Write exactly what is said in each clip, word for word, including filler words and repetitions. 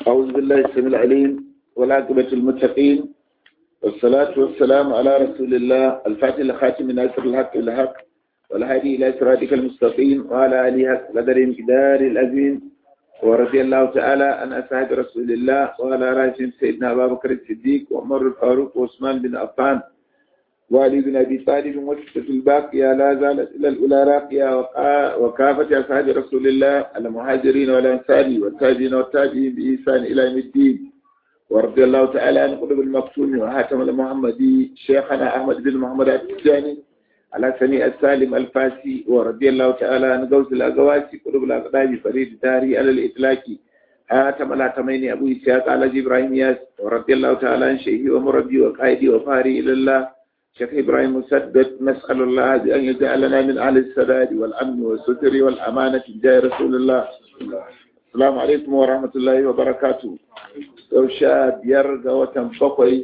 أعوذ بالله السميع العليم والعاقبة المتقين والصلاة والسلام على رسول الله الفاتح لخاتم ناصر الحق الحق والهادي إلى صراطك المستقيم وعلى آله حق قدر مقدار العظيم ورضي الله تعالى عن أصحاب رسول الله وعلى رأسهم سيدنا أبا بكر الصديق وعمر الفاروق وعثمان بن عفان وعلي بن أبي طالب وستة الباقية لا زالت إلى الأولى راقية وكافة أصحاب رسول الله المهاجرين والأنصار والتابعين والتابعين بإحسان إلى يوم الدين ورضي الله تعالى عن قطب المكتوم وحاتم المحمدي شيخنا أحمد بن محمد التجاني على سني السالم الفاسي ورضي الله تعالى عن غوث الأغواسي قطب الأقدام فريد داري على الإطلاق حاتم الهاتمين أبو إسحاق على إبراهيم ياس ورضي الله تعالى عن شيخي ومربي وقائدي وفاري إلى الله شيخ إبراهيم مسدد نسأل الله أن يجعلنا من أهل السداد والأمن والستر والأمانة جاء رسول الله. السلام عليكم ورحمة الله وبركاته. وشاد يرجى وتنفقي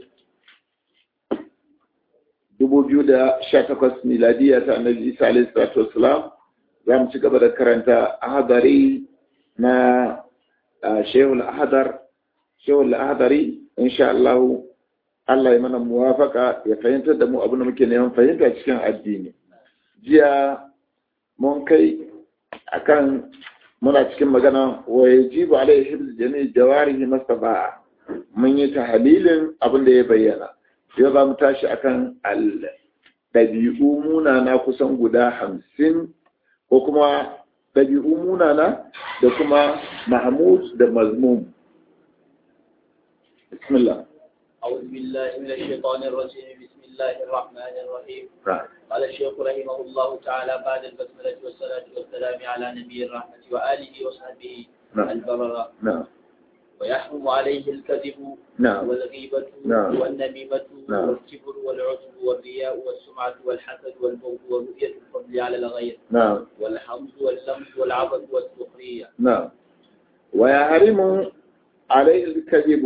دبو جودة شاتقس ميلادية النبي صلى الله عليه وسلم زام تقبل كرنتا أحضري نا شيخ الأحضر شيخ الأحضري إن شاء الله Allah ya mana muwafaka ya fahimtar da mu abin da muke neman fahimta cikin addini. Jiya mun kai akan muna cikin magana wa yajibu alaihi hifz jami' jawarihi mastafa. Mun yi tahlilin abin da ya bayyana. Yau za mu tashi akan al dabi'u munana kusan guda hamsin ko kuma dabi'u munana da kuma mahmud da mazmum. Bismillah. أعوذ بالله من الشيطان الرجيم بسم الله الرحمن الرحيم قال الشيخ رحمه الله تعالى بعد البسملة والصلاة والسلام على نبي الرحمة وآله وصحبه البررة ويحرم عليه الكذب والغيبة والنميمة والكبر والعجب والرياء والسمعة والحسد والبغض ورؤية الفضل على الغير والحمد واللمس والعبث والسخرية ويحرم عليه الكذب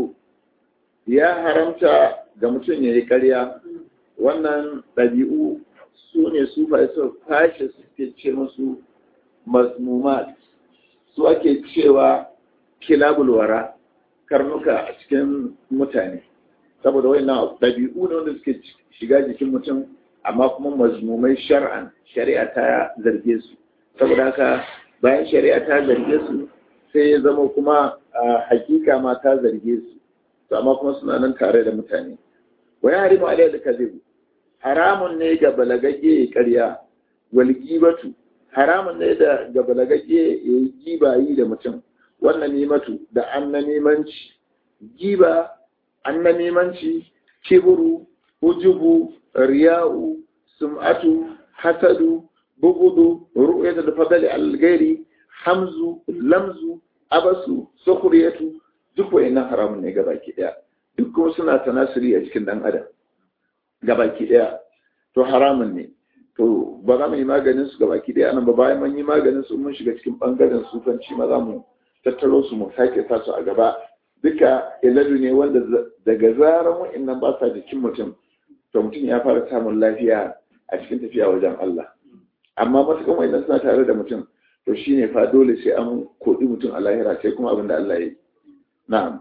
ya haramta ga mutum ya yi ƙarya. Wannan ɗabi'u su ne su fa su fashe suke ce musu mazmumat, su ake cewa kilabulwara, karnuka a cikin mutane, saboda wannan ɗabi'u ne wanda suke shiga jikin mutum amma kuma mazmumai shar'an, shari'a ta zarge su. Saboda haka bayan shari'a ta zarge su sai ya zama kuma hakika ma ta zarge su, amma kuma suna nan tare da mutane. Wa ya harimu alayhi al-kadhib, haramun ne ga balagagge ƙarya. Wal gibatu, haramun ne da ga balagagge yayi giba yi da mutum. Wannan nimatu da annanimanci, giba, annanimanci, kibru, hujubu, riya'u, sum'atu, hasadu, bugudu, ru'yatul fadli al-ghairi, hamzu, lamzu, abasu, sukhriyatu, duk wa'annan haramun ne gabaki daya. Duk kuma suna tanasiri a cikin dan adam gabaki daya, to haramun ne. To ba za mu yi maganin su gabaki daya nan ba, bayan mun yi maganin su mun shiga cikin bangaren sufanci ma za mu tattaro su mu sake sa su a gaba. Duka iladu ne wanda daga zaran wa'annan ba sa jikin mutum, to mutum ya fara samun lafiya a cikin tafiya wajen Allah. Amma matukan wa'annan suna tare da mutum, to shine fa dole sai an kodi mutum a lahira, sai kuma abin da Allah ya yi. نعم.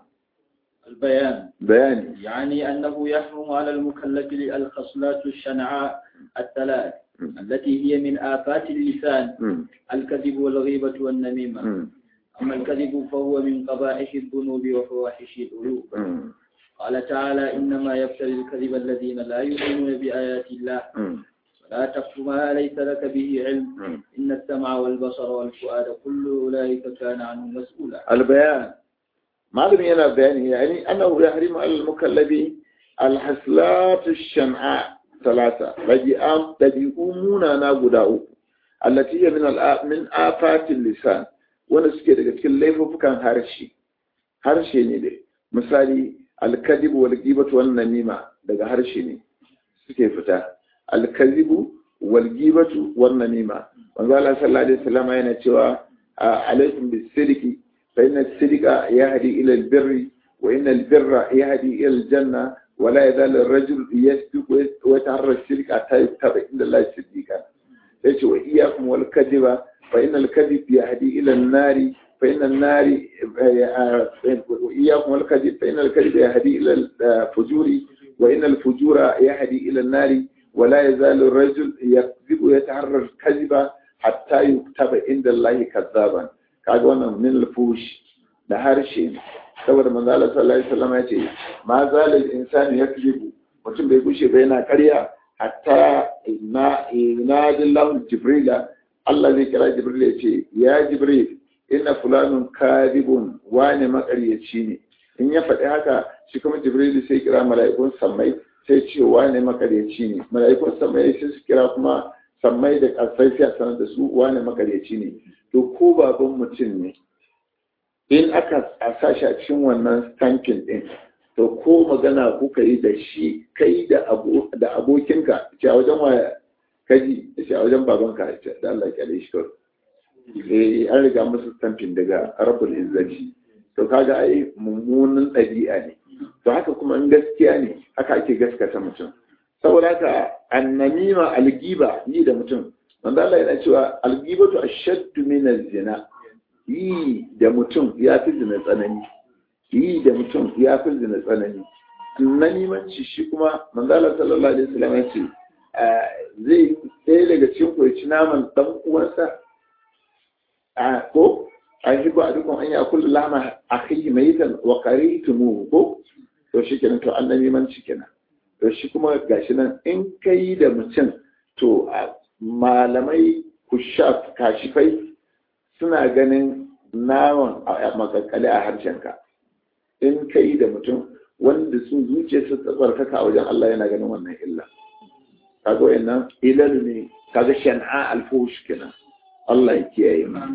البيان بيان يعني أنه يحرم على المكلف الخصلات الشنعاء الثلاث م. التي هي من آفات اللسان م. الكذب والغيبة والنميمة. م. أما الكذب فهو من قبائح الذنوب وفواحش العيوب. قال تعالى إنما يفتري الكذب الذين لا يؤمنون بآيات الله م. ولا تقف ما ليس لك به علم م. إن السمع والبصر والفؤاد كل أولئك كان عنه مسؤولا. البيان malami yana bayani yani annahu yahrimu al-mukallabi al-haslat ash-sham'a thalatha raji'am dabi'u munana guda uku allati hiya min min afat al-lisan wanda suke daga cikin laifukan harshe harshe ne dai. Misali al-kadhib wal ghibatu wan namima daga harshe ne suke fita. Al-kadhib wal ghibatu wan namima, manzo Allah sallallahu alaihi wasallam yana cewa alaikum bis-sidqi فإن الصدق يهدي إلى البر وإن البر يهدي إلى الجنة ولا يزال الرجل يصدق ويتحرى الشرك حتى يتبع إلى الله صديقا. yace wa iyyakum wal kadhiba fa innal kadhib yahdi ila an-nari fa innal nari iyyakum wal kadhib fa innal kadhiba yahdi ila al-fujuri wa innal fujura yahdi ila an-nari wa la yazalu ar-rajul yakdhibu yataharra al-kadhiba hatta yuktaba inda Allah kadhaban. Kaga wannan min al-fush da harshe saboda manzo Allah sallallahu alaihi wasallam yace ma zalal insanu yakdhibu, mutum bai gushe ba yana ƙarya hatta na inadillahu jibrila, Allah zai kira jibril ya ce ya jibril inna fulanun kadibun, wani makaryaci ne. In ya faɗi haka shi kuma jibril sai kira mala'ikun sammai sai ce wani makaryaci ne. Mala'ikun sammai sai su kira kuma sammai da ƙasai sai a sanar da su wani makaryaci ne. To ko baban mutum ne in aka sa shi a cikin wannan stamping din, to ko magana kuka yi da shi kai da abokinka ce a wajen waya kaji ce a wajen babanka ce da Allah ya shi kawai. Eh an riga musu stamping daga rabbul izzati. To kaga ai mummunan ɗabi'a ne. To haka kuma in gaskiya ne haka ake gaskata mutum. Saboda haka annamima algiba yi da mutum. Wanda Allah yana cewa algibatu ashaddu min az-zina. Yi da mutum ya fi zina tsanani. Yi da mutum ya fi zina tsanani. Nanimanci shi kuma manzala sallallahu alaihi wasallam ya ce zai ɗaya daga cikin ku ya ci naman dan uwansa a ko a shi ko a dukkan an yi akul lama akhihi maitan wa qaritumu ko to shi kenan to annabimanci kenan. To shi kuma gashi nan in kai da mutum to malamai kushaf kashifai suna ganin naman a makakkale a harshenka. In ka yi da mutum wanda sun zuce su tsarkaka a wajen Allah yana ganin wannan illa. Kaga wannan ilalu ne, kaga shan'a alfush kenan. Allah ya kiyaye mu.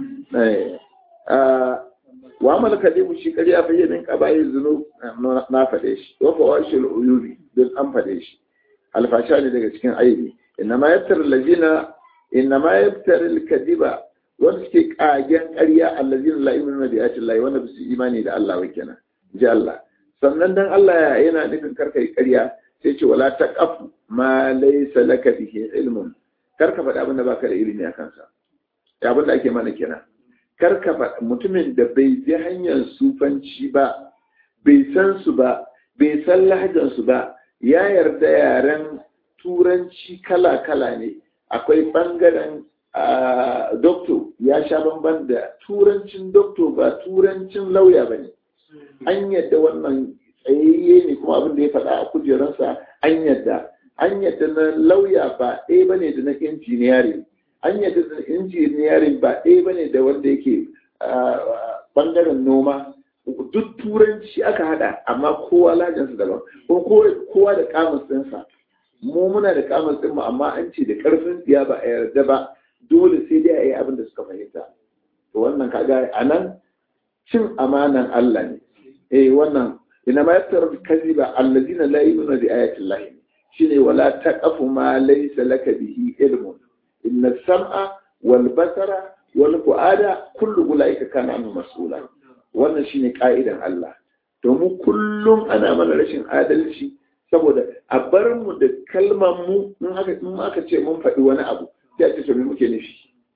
Wa amal kadibu shi kari a fayyamin qaba'i zunub na fade shi. Wa fawashil uyubi duk an fade shi. Alfasha ne daga cikin aibi. Innama yaftar allazina innama yaftar al-kadiba wanda suke kagen ƙarya allazina la yu'minuna bi ayati Allah wanda su imani da Allah wa kenan. Ji Allah. Sannan dan Allah yana nufin karkai ƙarya sai ce wala taqaf ma laysa laka bihi ilmun. Karka faɗa abin da baka da ilimi a kansa. Ya abin da ake mana kenan. Karka faɗa mutumin da bai bi hanyar sufanci ba, bai san su ba, bai san lahajan su ba, ya yarda yaren turanci kala-kala ne. Akwai ɓangaren doktor ya sha bamban da turancin doktor ba turancin lauya ba ne. An yadda wannan tsayayye ne kuma abin da ya faɗa a kujerarsa an yadda. An yadda na lauya ba ɗaya ba ne da na injiniyarin. An yadda da injiniyarin ba ɗaya ba ne da wanda yake ɓangaren noma. Duk turanci aka haɗa amma kowa lajansa daban. Kuma kowa da kamus ɗinsa. Mu muna da kamus ɗinmu amma an ce da ƙarfin tsiya ba a yarda ba. Dole sai dai a yi abin da suka fahimta. To wannan kaga a nan cin amanan Allah ne. Eh wannan ina ma yaftar kaziba allazina la yu'minuna bi ayati Allah shine wala taqafu ma laysa laka bihi ilmun inna sam'a wal basara wal fuada kullu ulaika kana anhu mas'ula. Wannan shine ka'idan Allah. To mu kullum ana mana rashin adalci saboda a bar mu da kalmar mu in aka in aka ce mun faɗi wani abu sai a ce to me muke nufi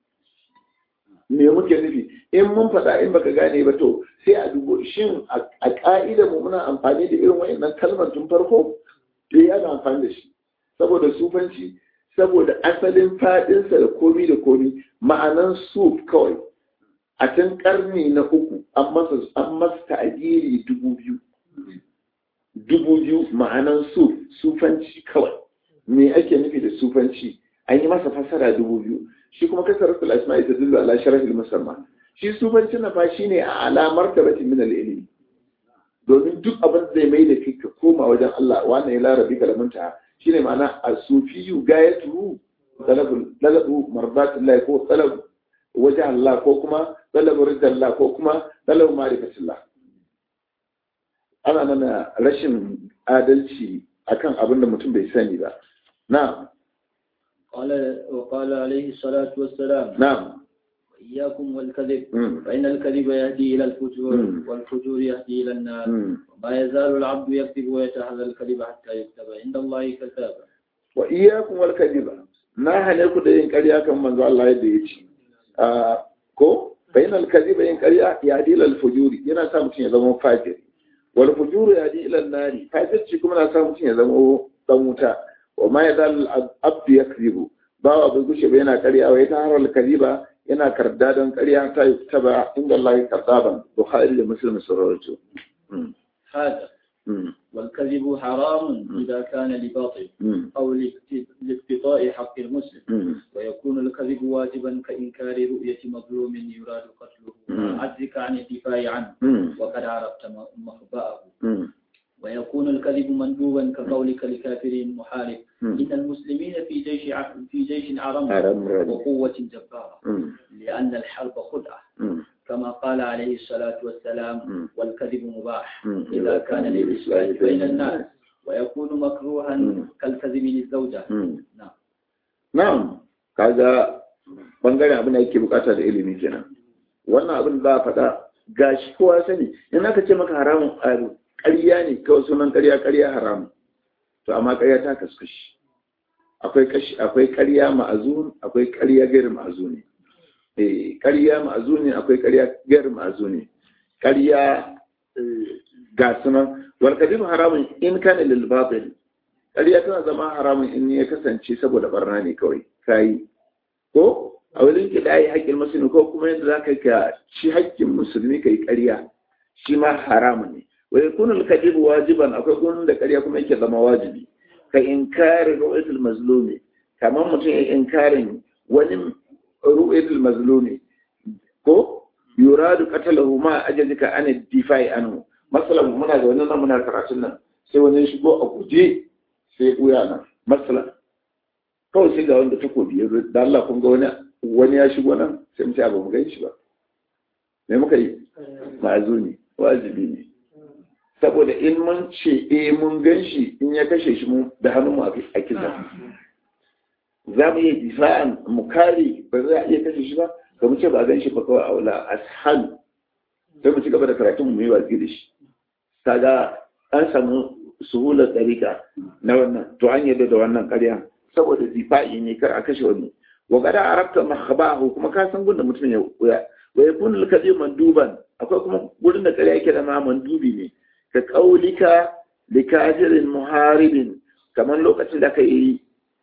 me muke nufi in mun faɗa in baka gane ba to sai a dubo shin a ƙa'ida mu muna amfani da irin wayannan kalmar tun farko eh ana amfani da shi saboda sufanci saboda asalin faɗinsa da komi da komi ma'anan suf kawai a can ƙarni na uku an masa an masa ta'adiri dubu biyu dubu biyu ma'anan suf sufanci kawai me ake nufi da sufanci an yi masa fasara dubu biyu shi kuma kasaratul asma'i tadullu ala sharafil musamma shi sufanci na fa shine a alamar tabati min al-ilmi domin duk abin zai mai da kai ka koma wajen Allah wannan ya larabi kalamunta shine ma'ana as-sufiyyu gayatu talabul talabu mardatillah ko talabu waje Allah ko kuma talabu ridallah ko kuma talabu ma'rifatillah. Ana mana rashin adalci akan abin da mutum bai sani ba. Na'am. قال وقال عليه الصلاة والسلام نعم إياكم والكذب فإن الكذب يهدي إلى الفجور والفجور يهدي إلى النار وما يزال العبد يكذب ويتحلى الكذب حتى يكتب عند الله كذابا. وإياكم والكذب na hane ku da yin ƙarya kan manzo Allah yadda ya ce ko bainal kadhiba yin ƙarya ya dilal fujuri yana sa mutum ya zama fajiri wal fujuru ya dilal nari fajirci kuma na sa mutum ya zama dan wuta wa ma yadal abdu yakzibu bawa bai gushe ba yana ƙarya wa ta haral kadhiba yana karda don ƙarya ta yi taba inda Allah ya kardaban Bukhari da Muslim sun rawaito هذا والكذب حرام إذا كان لباطل أو لاقتضاء حق المسلم ويكون الكذب واجبا كإنكار رؤية مظلوم يراد قتله عجزك عن الدفاع عنه وقد عرفت مخبأه ويكون الكذب مندوبا كقولك لكافر محارب إن المسلمين في جيش في جيش عرم وقوة جبارة لأن الحرب خدعة كما قال عليه الصلاة والسلام والكذب مباح إذا كان للإصلاح بين الناس ويكون مكروها كالكذب للزوجة نعم نعم kaga bangaren abin da yake bukata da ilimi kenan wannan abin da faɗa gashi kowa sani in aka ce maka haramun ƙarya ne kawai sunan ƙarya ƙarya haramun to amma ƙarya ta kaskashi akwai kashi akwai ƙarya ma'azun akwai ƙarya gairu ma'azuni eh ƙarya ma'azuni akwai ƙarya gairu ma'azuni ƙarya ga sunan wal kadhib haramun in kana lil batil ƙarya tana zama haramun in ya kasance saboda barna ne kawai kai ko a wurin ki dai haƙƙin musulmi ko kuma yadda zaka ka ci haƙƙin musulmi kai ƙarya shi ma haramun ne wa yakunu al kadhib wajiban akwai gurin da ƙarya kuma yake zama wajibi ka inkari ru'yatul mazlumi kamar mutum ya inkarin wani ru'yatul mazlumi ko yuradu qatalahu ma ajazika an difai anhu masalan muna da wannan muna karatun nan sai wani shigo a guje sai uya nan masalan kawai sai ga wanda takobi ya da Allah kun ga wani wani ya shigo nan sai mu ce ba mu gan shi ba me muka yi ma'azuni wajibi ne saboda in mun ce eh mun gan shi in ya kashe shi mu da hannun mu a kisa za mu yi difa'an mu kare ba za a iya kashe shi ba ga mu ce ba gan shi ba kawai aula ashal sai mu ci gaba da karatun mu yi watsi da shi kaga an samu suhular tsarika na wannan to an yadda da wannan ƙarya saboda difa'i ne kar a kashe wani wa gada arabta makhbahu kuma ka san gunda mutum ya wuya wa yakun al-kadhib manduban akwai kuma gurin da ƙarya yake da ma mandubi ne ka qaulika likajirin muharibin kamar lokacin da kai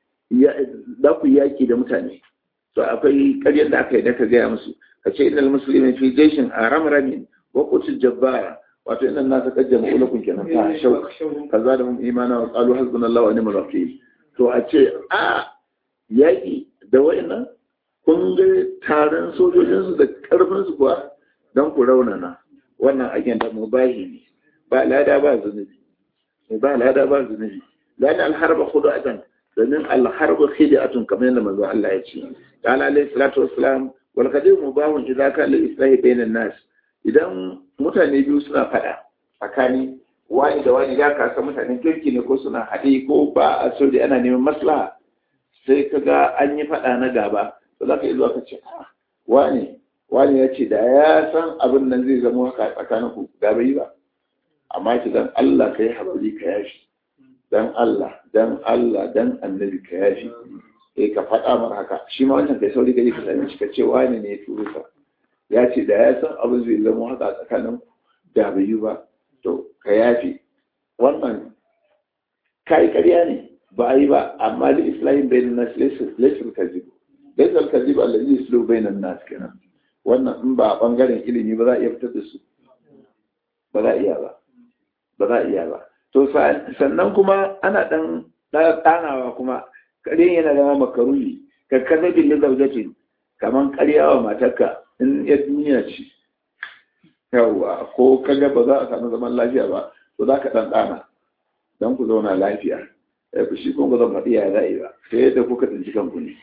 da ku yaki da mutane to akwai ƙaryar da aka yi da ka gaya musu ka ce innal muslimin fi jayshin aramramin wa qutul jabbara wato inna nasa qad jama'u lakum kenan fa shau kaza da mun imana wa qalu hasbunallahu wa ni'mal wakeel to a ce a yaki da wayannan kun ga taron sojojin su da karfin su kuwa dan ku raunana wannan agen da mubahi ne ba lada ba zunubi ba lada ba zunubi lana al-harba khudu'atan domin al-harbu khid'atun kamar yadda manzo Allah ya ce qala alayhi salatu wassalam wal qadim mubahun idza kana al-islahi bainan nas idan mutane biyu suna fada tsakani wani da wani ya kasa mutanen kirki ne ko suna haɗe ko ba a so da ana neman maslaha sai kaga an yi fada na gaba to zaka yi zuwa ka ce wani wani ya ce da ya san abin nan zai zama haka tsakanin ku da bai ba amma ki dan Allah kai haƙuri ka yashi dan Allah dan Allah dan annabi ka yashi eh ka faɗa mar haka shi ma wannan kai sauri gari ka sani shi ka ce wani ne ya turo ka ya ce da ya san abin zai zama haka tsakanin da bai yi ba to ka yafi wannan kai ƙarya ne ba a yi ba amma da islamin bayan nas laifin kazibu laifin kazibu allazi islu bayan nas kenan wannan in ba a bangaren ilimi ba za a iya fitar da su ba za a iya ba ba za a iya ba to sannan kuma ana dan ɗanawa kuma ƙaryan yana zama makaruni ka kazabin da zaujatin kamar ƙaryawa matarka in ya duniya ce yawwa ko kaga ba za a samu zaman lafiya ba to za ka ɗan ɗana don ku zauna lafiya ya fi shi kuma zan faɗi ya za'i ba sai yadda kuka tsinci kanku ne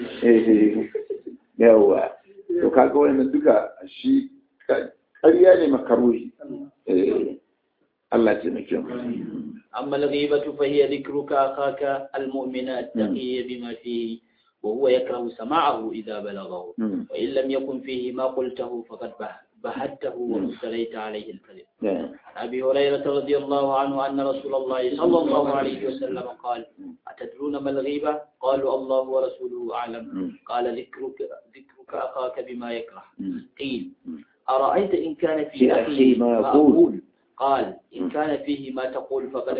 yawwa to kaga wannan duka shi ƙarya ne makaruhi Allah ce na kyau. أما الغيبة فهي ذكرك أخاك المؤمن التقي بما فيه وهو يكره سماعه إذا بلغه وإن لم يكن فيه ما قلته فقد بهته وافتريت عليه الكذب. عن أبي هريرة رضي الله عنه أن رسول الله صلى الله عليه وسلم قال أتدرون ما الغيبة؟ قالوا الله ورسوله أعلم. قال ذكرك ذكرك أخاك بما يكره. قيل أرأيت إن كان في أخي ما أقول؟ قال إن كان فيه ما تقول فقد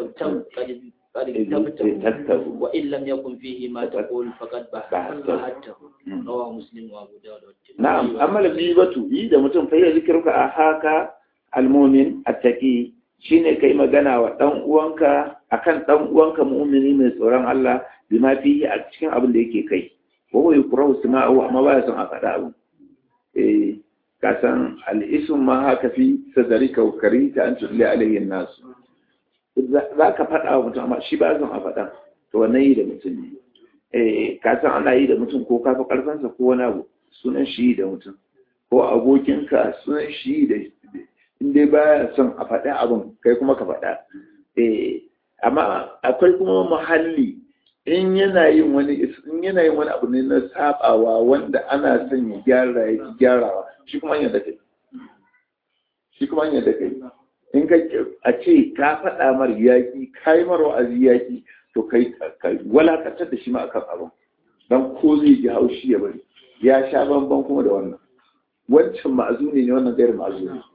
اغتبته وإن لم يكن فيه ما تقول فقد بهته. رواه مسلم وأبو داود. نعم. أما الغيبة إذا متم فهي ذكرك أخاك المؤمن التقي shine kai magana wa dan uwanka akan dan uwanka mu'mini mai tsoron Allah bima fihi a cikin abin da yake kai ko wai kurau sama'u amma ba san a faɗa abu eh ka san al-ism ma haka fi sadrika wa karita an tudli alayhi an-nas za ka faɗa wa mutum amma shi ba san a faɗa to wannan yi da mutum ne eh ka san ana yi da mutum ko ka fi karfin sa ko wani abu sunan shi da mutum ko abokinka sunan shi da in dai baya son a faɗi abin kai kuma ka faɗa eh amma akwai kuma muhalli in yana yin wani in yana yin wani abu ne na sabawa wanda ana son ya gyara ya gyarawa shi kuma yadda kai shi kuma yadda kai in ka a ce ka faɗa mar yaki kai mar wa'azi yaki to kai ka walakantar da shi ma akan abin dan ko zai ji haushi ya bari ya sha bamban kuma da wannan wancan ma'azuni ne wannan gairin ma'azuni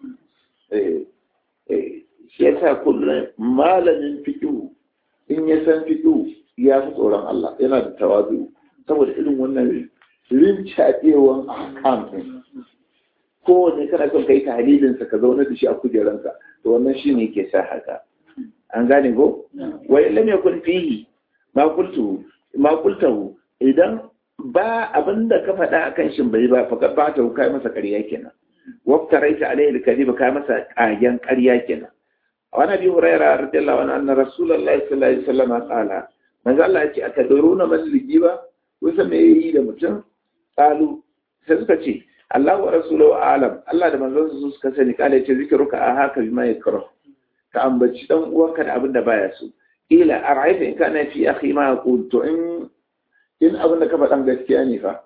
shi ya sa kullum malamin fiƙihu in ya san fiƙihu ya fi tsoron Allah yana da tawazu saboda irin wannan rincaɗewan ahkam ɗin kowane kana son ka yi tahlilinsa ka zauna da shi a kujeranka to wannan shi ne ke sa haka an gane ko wa illam yakun fihi ma qultu ma qultahu idan ba abinda ka faɗa akan shin bai ba fa ba ta kai masa ƙarya kenan وافتريت عليه الكذب كما سأجن قريا كنا وانا ابي هريره رضي الله عنه ان رسول الله صلى الله عليه وسلم قال ما قال الله يتي اتدرون من الغيبه وسمي yi da mutum qalu sai suka ce Allah wa rasuluhu alam Allah da manzon su suka sani kala yace zikruka a haka bima yakra ka ambaci dan uwanka da abin da baya so ila ara'aita in kana fi akhi ma qultu in in abin da ka faɗan gaskiya ne fa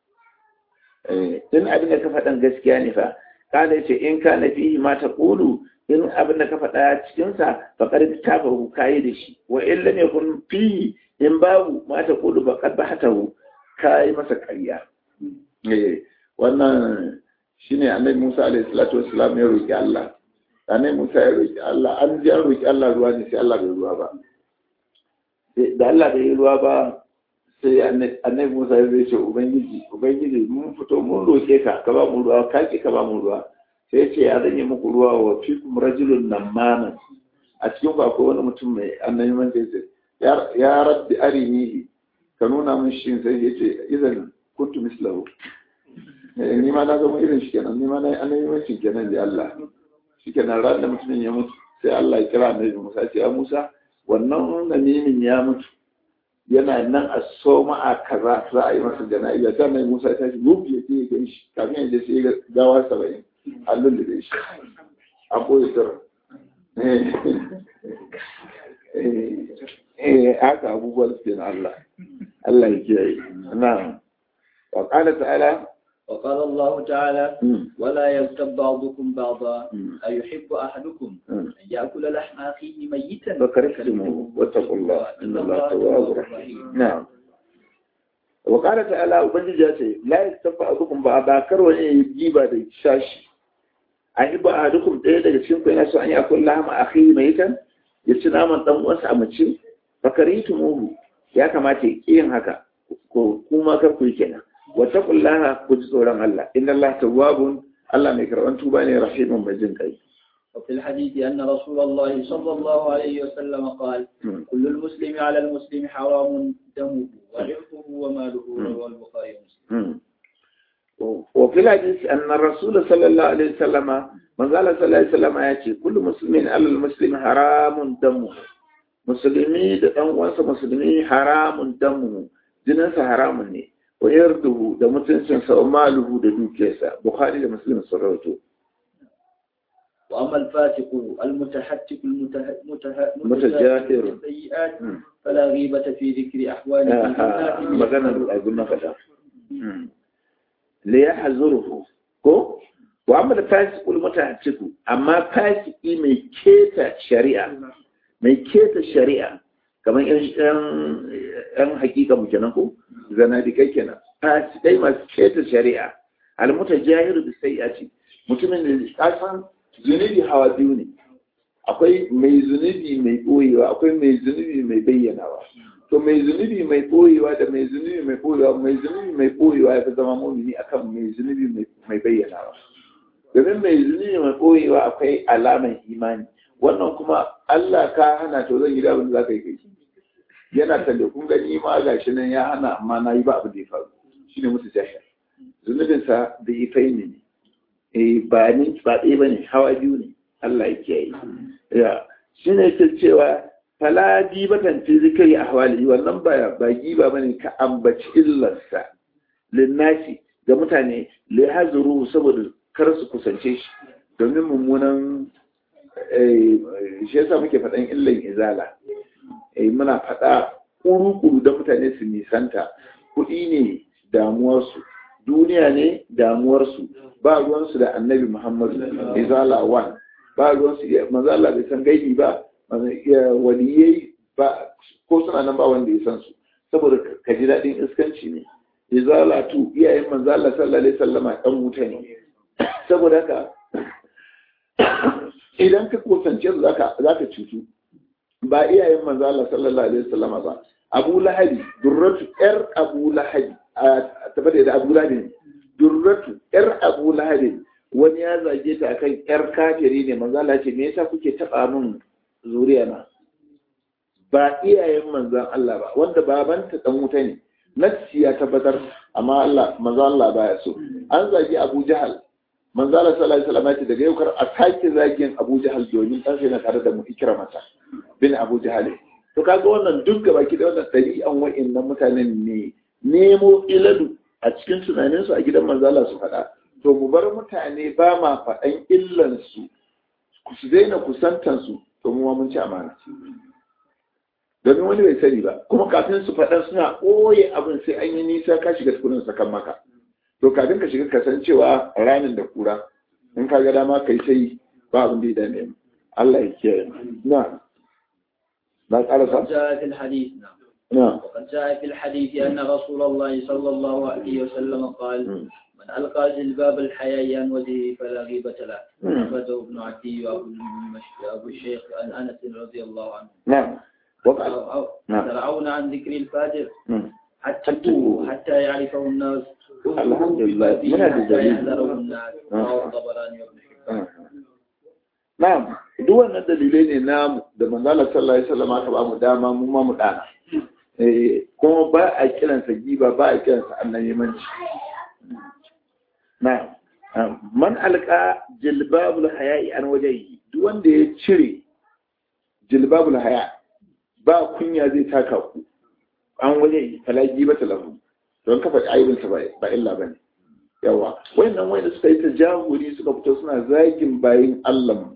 in abin da ka faɗan gaskiya ne fa kada ce in ka na fi ma ta ƙulu in abin da ka faɗa cikinsa ba ƙarfi ta faru kayi da shi wa in lam yakun fi in babu ma ta ƙulu ba ƙarfi hatahu kayi masa ƙarya wannan shine annabi Musa alaihi salatu wassalam ya roki Allah annabi Musa ya roki Allah an ji an roki Allah ruwa ne sai Allah bai ruwa ba da Allah bai ruwa ba sai annabi Musa ya ce ubangiji ubangiji mun fito mun roke ka ka ba mu ruwa ka ki ka ba mu ruwa sai ce ya zanye muku ruwa wa fikum rajulun namman a cikin ku akwai wani mutum mai annabi man da yace ya rabbi arini ka nuna mun shi sai ya ce idan kuntu mislahu ni ma na zama irin shi kenan ni ma na annabi man shi kenan da Allah shi kenan ran da mutumin ya mutu sai Allah ya kira annabi Musa ya ce ya Musa wannan namimin ya mutu yana nan a soma a kaza za a yi masa jana'iza ta mai Musa ta shi gobe ya ce ya shi kafin ya je sai ya gawa saba'in allon da zai shi a koyi tara eh haka abubuwan su na Allah Allah ya kiyaye na wa qala ta'ala وقال الله تعالى ولا يغتب بعضكم بعضا أيحب أحدكم أن يأكل لحم أخيه ميتا فكرهتموه واتقوا الله إن الله تواب رحيم نعم وقال تعالى وبنجي لا يغتب بعضكم بعضا كروا يجيب هذا الشاشي أيحب أحدكم إيه daga cikin ku yana so an yakul lahma akhi maitan ya ci naman dan uwansa a mace fakarihitumuhu ya kamata yin haka ko kuma kar ku yi kenan واتقوا الله كجزورا الله إن الله تواب الله مكرم توباني رحيم مجن كي وفي الحديث أن رسول الله صلى الله عليه وسلم قال م. كل المسلم على المسلم حرام دمه وعرضه وماله رواه البخاري ومسلم وفي الحديث أن الرسول صلى الله عليه وسلم من قال صلى الله عليه وسلم يأتي كل مسلم على المسلم حرام دمه مسلمي دموانس مسلمي حرام دمه جنس حرام ني ويرده ده متنسن وماله ده دوكيسا بخاري ده مسلم صروته وأما الفاتق المتحتك المتجاهر السيئات فلا غيبة في ذكر أحواله مثلا قلنا كذا ليحذره كو وأما الفاسق المتحتك أما فاسق من كيتا شريعة من كيتا شريعة kamar yan hakika mu kenan ko zanadikai kenan fasikai masu keta shari'a almutajahiru bi sayyi'ati mutumin da kasan zunubi hawa biyu ne akwai mai zunubi mai boyewa akwai mai zunubi mai bayyanawa to mai zunubi mai boyewa da mai zunubi mai boyewa mai zunubi mai boyewa ya fi zama mumini akan mai zunubi mai bayyanawa domin mai zunubi mai boyewa akwai alaman imani wannan kuma Allah ka hana to zan yi da abin da za ka yi kai yana talle kun gani ma gashi nan ya hana amma na yi ba abin da ya faru shine mutu jahil zunubinsa da yi fai ne eh ba ni ba ɗaya bane hawa biyu ne Allah ya kiyaye ya shine yake cewa fala gibatan fi zikri ahwali wannan ba ba giba bane ka ambaci illarsa linnasi ga mutane li hazuru saboda kar su kusance shi domin mummunan eh shi yasa muke faɗan illan izala eh muna faɗa kuru-kuru da mutane su nisanta kuɗi ne damuwarsu duniya ne damuwarsu ba ruwansu da annabi muhammadu izala wan ba ruwansu manzo Allah bai san gaibi ba waliyai ba ko suna nan ba wanda ya san su saboda ka ji daɗin iskanci ne izala tu iyayen manzo Allah sallallahu alaihi wasallama ɗan wuta ne saboda haka idan ka kusance su zaka zaka cutu ba iyayen manzo Allah sallallahu alaihi wasallama ba Abu Lahabi durratu yar Abu Lahabi a tabbata da Abu Lahabi durratu yar Abu Lahabi wani ya zage ta akan yar kafiri ne manzo Allah ce me yasa kuke taba mun zuriya na ba iyayen manzon Allah ba wanda babanta dan wuta ne nafsi ya tabbatar amma Allah manzo Allah baya so an zage Abu Jahal manzo Allah sallallahu alaihi wasallam ce daga yau kar a sake zagin Abu Jahal domin dan sai na tare da mu ikramata bin Abu Jahal to kaga wannan duk gaba ki da wannan ɗabi'an wa'annan mutanen ne nemo iladu a cikin tunanin su a gidan manzo Allah su faɗa to mu bar mutane ba ma faɗan illan su ku su daina kusantan su to mu ma mun ci amana domin wani bai sani ba kuma kafin su faɗan suna ɓoye abin sai an yi nisa ka shiga tukunin sakan maka to kafin ka shiga kasancewa ranin da kura in ka ga dama kai sai ba abin da ya dame mu Allah ya kiyaye na ما قال جاء في الحديث نعم وقد جاء في الحديث أن رسول الله صلى الله عليه وسلم قال م. من ألقى جلباب الحياء عن وجهه فلا غيبة له أخرجه ابن عدي وأبو الشيخ عن أنس رضي الله عنه نعم وقال نعم ترعون عن ذكر الفاجر م. حتى حتى يعرفه الناس الحمد لله من هذا حتى الدليل يحذره الناس رواه الطبراني وابن حبان na'am duk wannan dalilai ne na da manzala sallallahu alaihi wasallam aka ba mu dama mu ma mu dana eh kuma ba a kiransa giba ba a kiransa annabimanci na'am man alqa jilbabul haya'i an wajhi duk wanda ya cire jilbabul haya ba kunya zai taka ku an waje fala giba talahu don kafa aibinsa ba ba illa bane yawa wayannan wayanda suka yi tajahuri suka fito suna zagin bayin Allah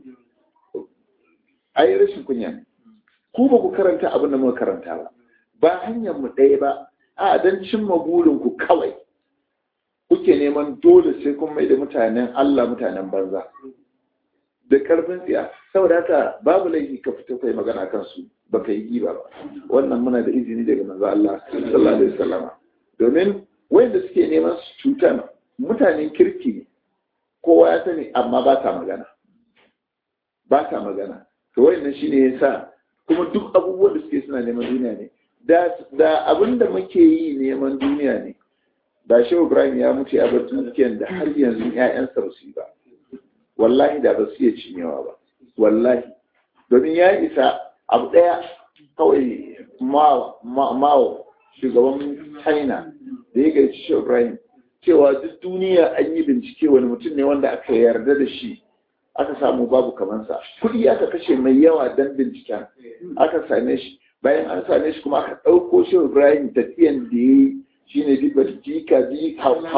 ai rashin kunya ku ba ku karanta abin da muka karanta ba ba hanyar mu ɗaya ba a dan cimma burin ku kawai kuke neman dole sai kun mai da mutanen Allah mutanen banza da karfin tsiya saboda haka babu laifi ka fito kai magana kan su baka yi giba ba wannan muna da izini daga manzo Allah sallallahu alaihi wasallam domin wanda suke neman su cuta mutanen kirki ne kowa ya sani amma ba ta magana ba ta magana to wayannan shine yasa kuma duk abubuwan da suke suna neman duniya ne da da abinda muke yi neman duniya ne da Shehu Ibrahim ya mutu ya bar dukiyar da har yanzu ƴaƴansa ba su yi ba wallahi da ba su iya cinyewa ba wallahi domin ya isa abu daya kawai Mao shugaban China da ya gaci Shehu Ibrahim cewa duk duniya an yi bincike wani mutum ne wanda aka yarda da shi aka samu babu kamansa kuɗi aka kashe mai yawa don binciken aka same shi bayan an same shi kuma aka ɗauko shi Ibrahim tafiyan da ya yi shi ne dibar jika ji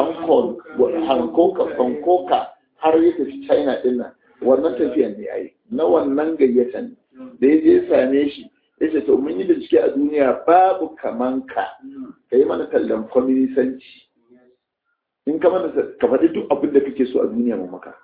hankoka har ya tafi China ɗin nan wannan tafiyan ne ya yi na wannan gayyatan da ya je same shi ya ce to mun yi bincike a duniya babu kamanka ka yi mana tallan kwaminisanci in ka mana ka faɗi duk abin da kake so a duniya mu maka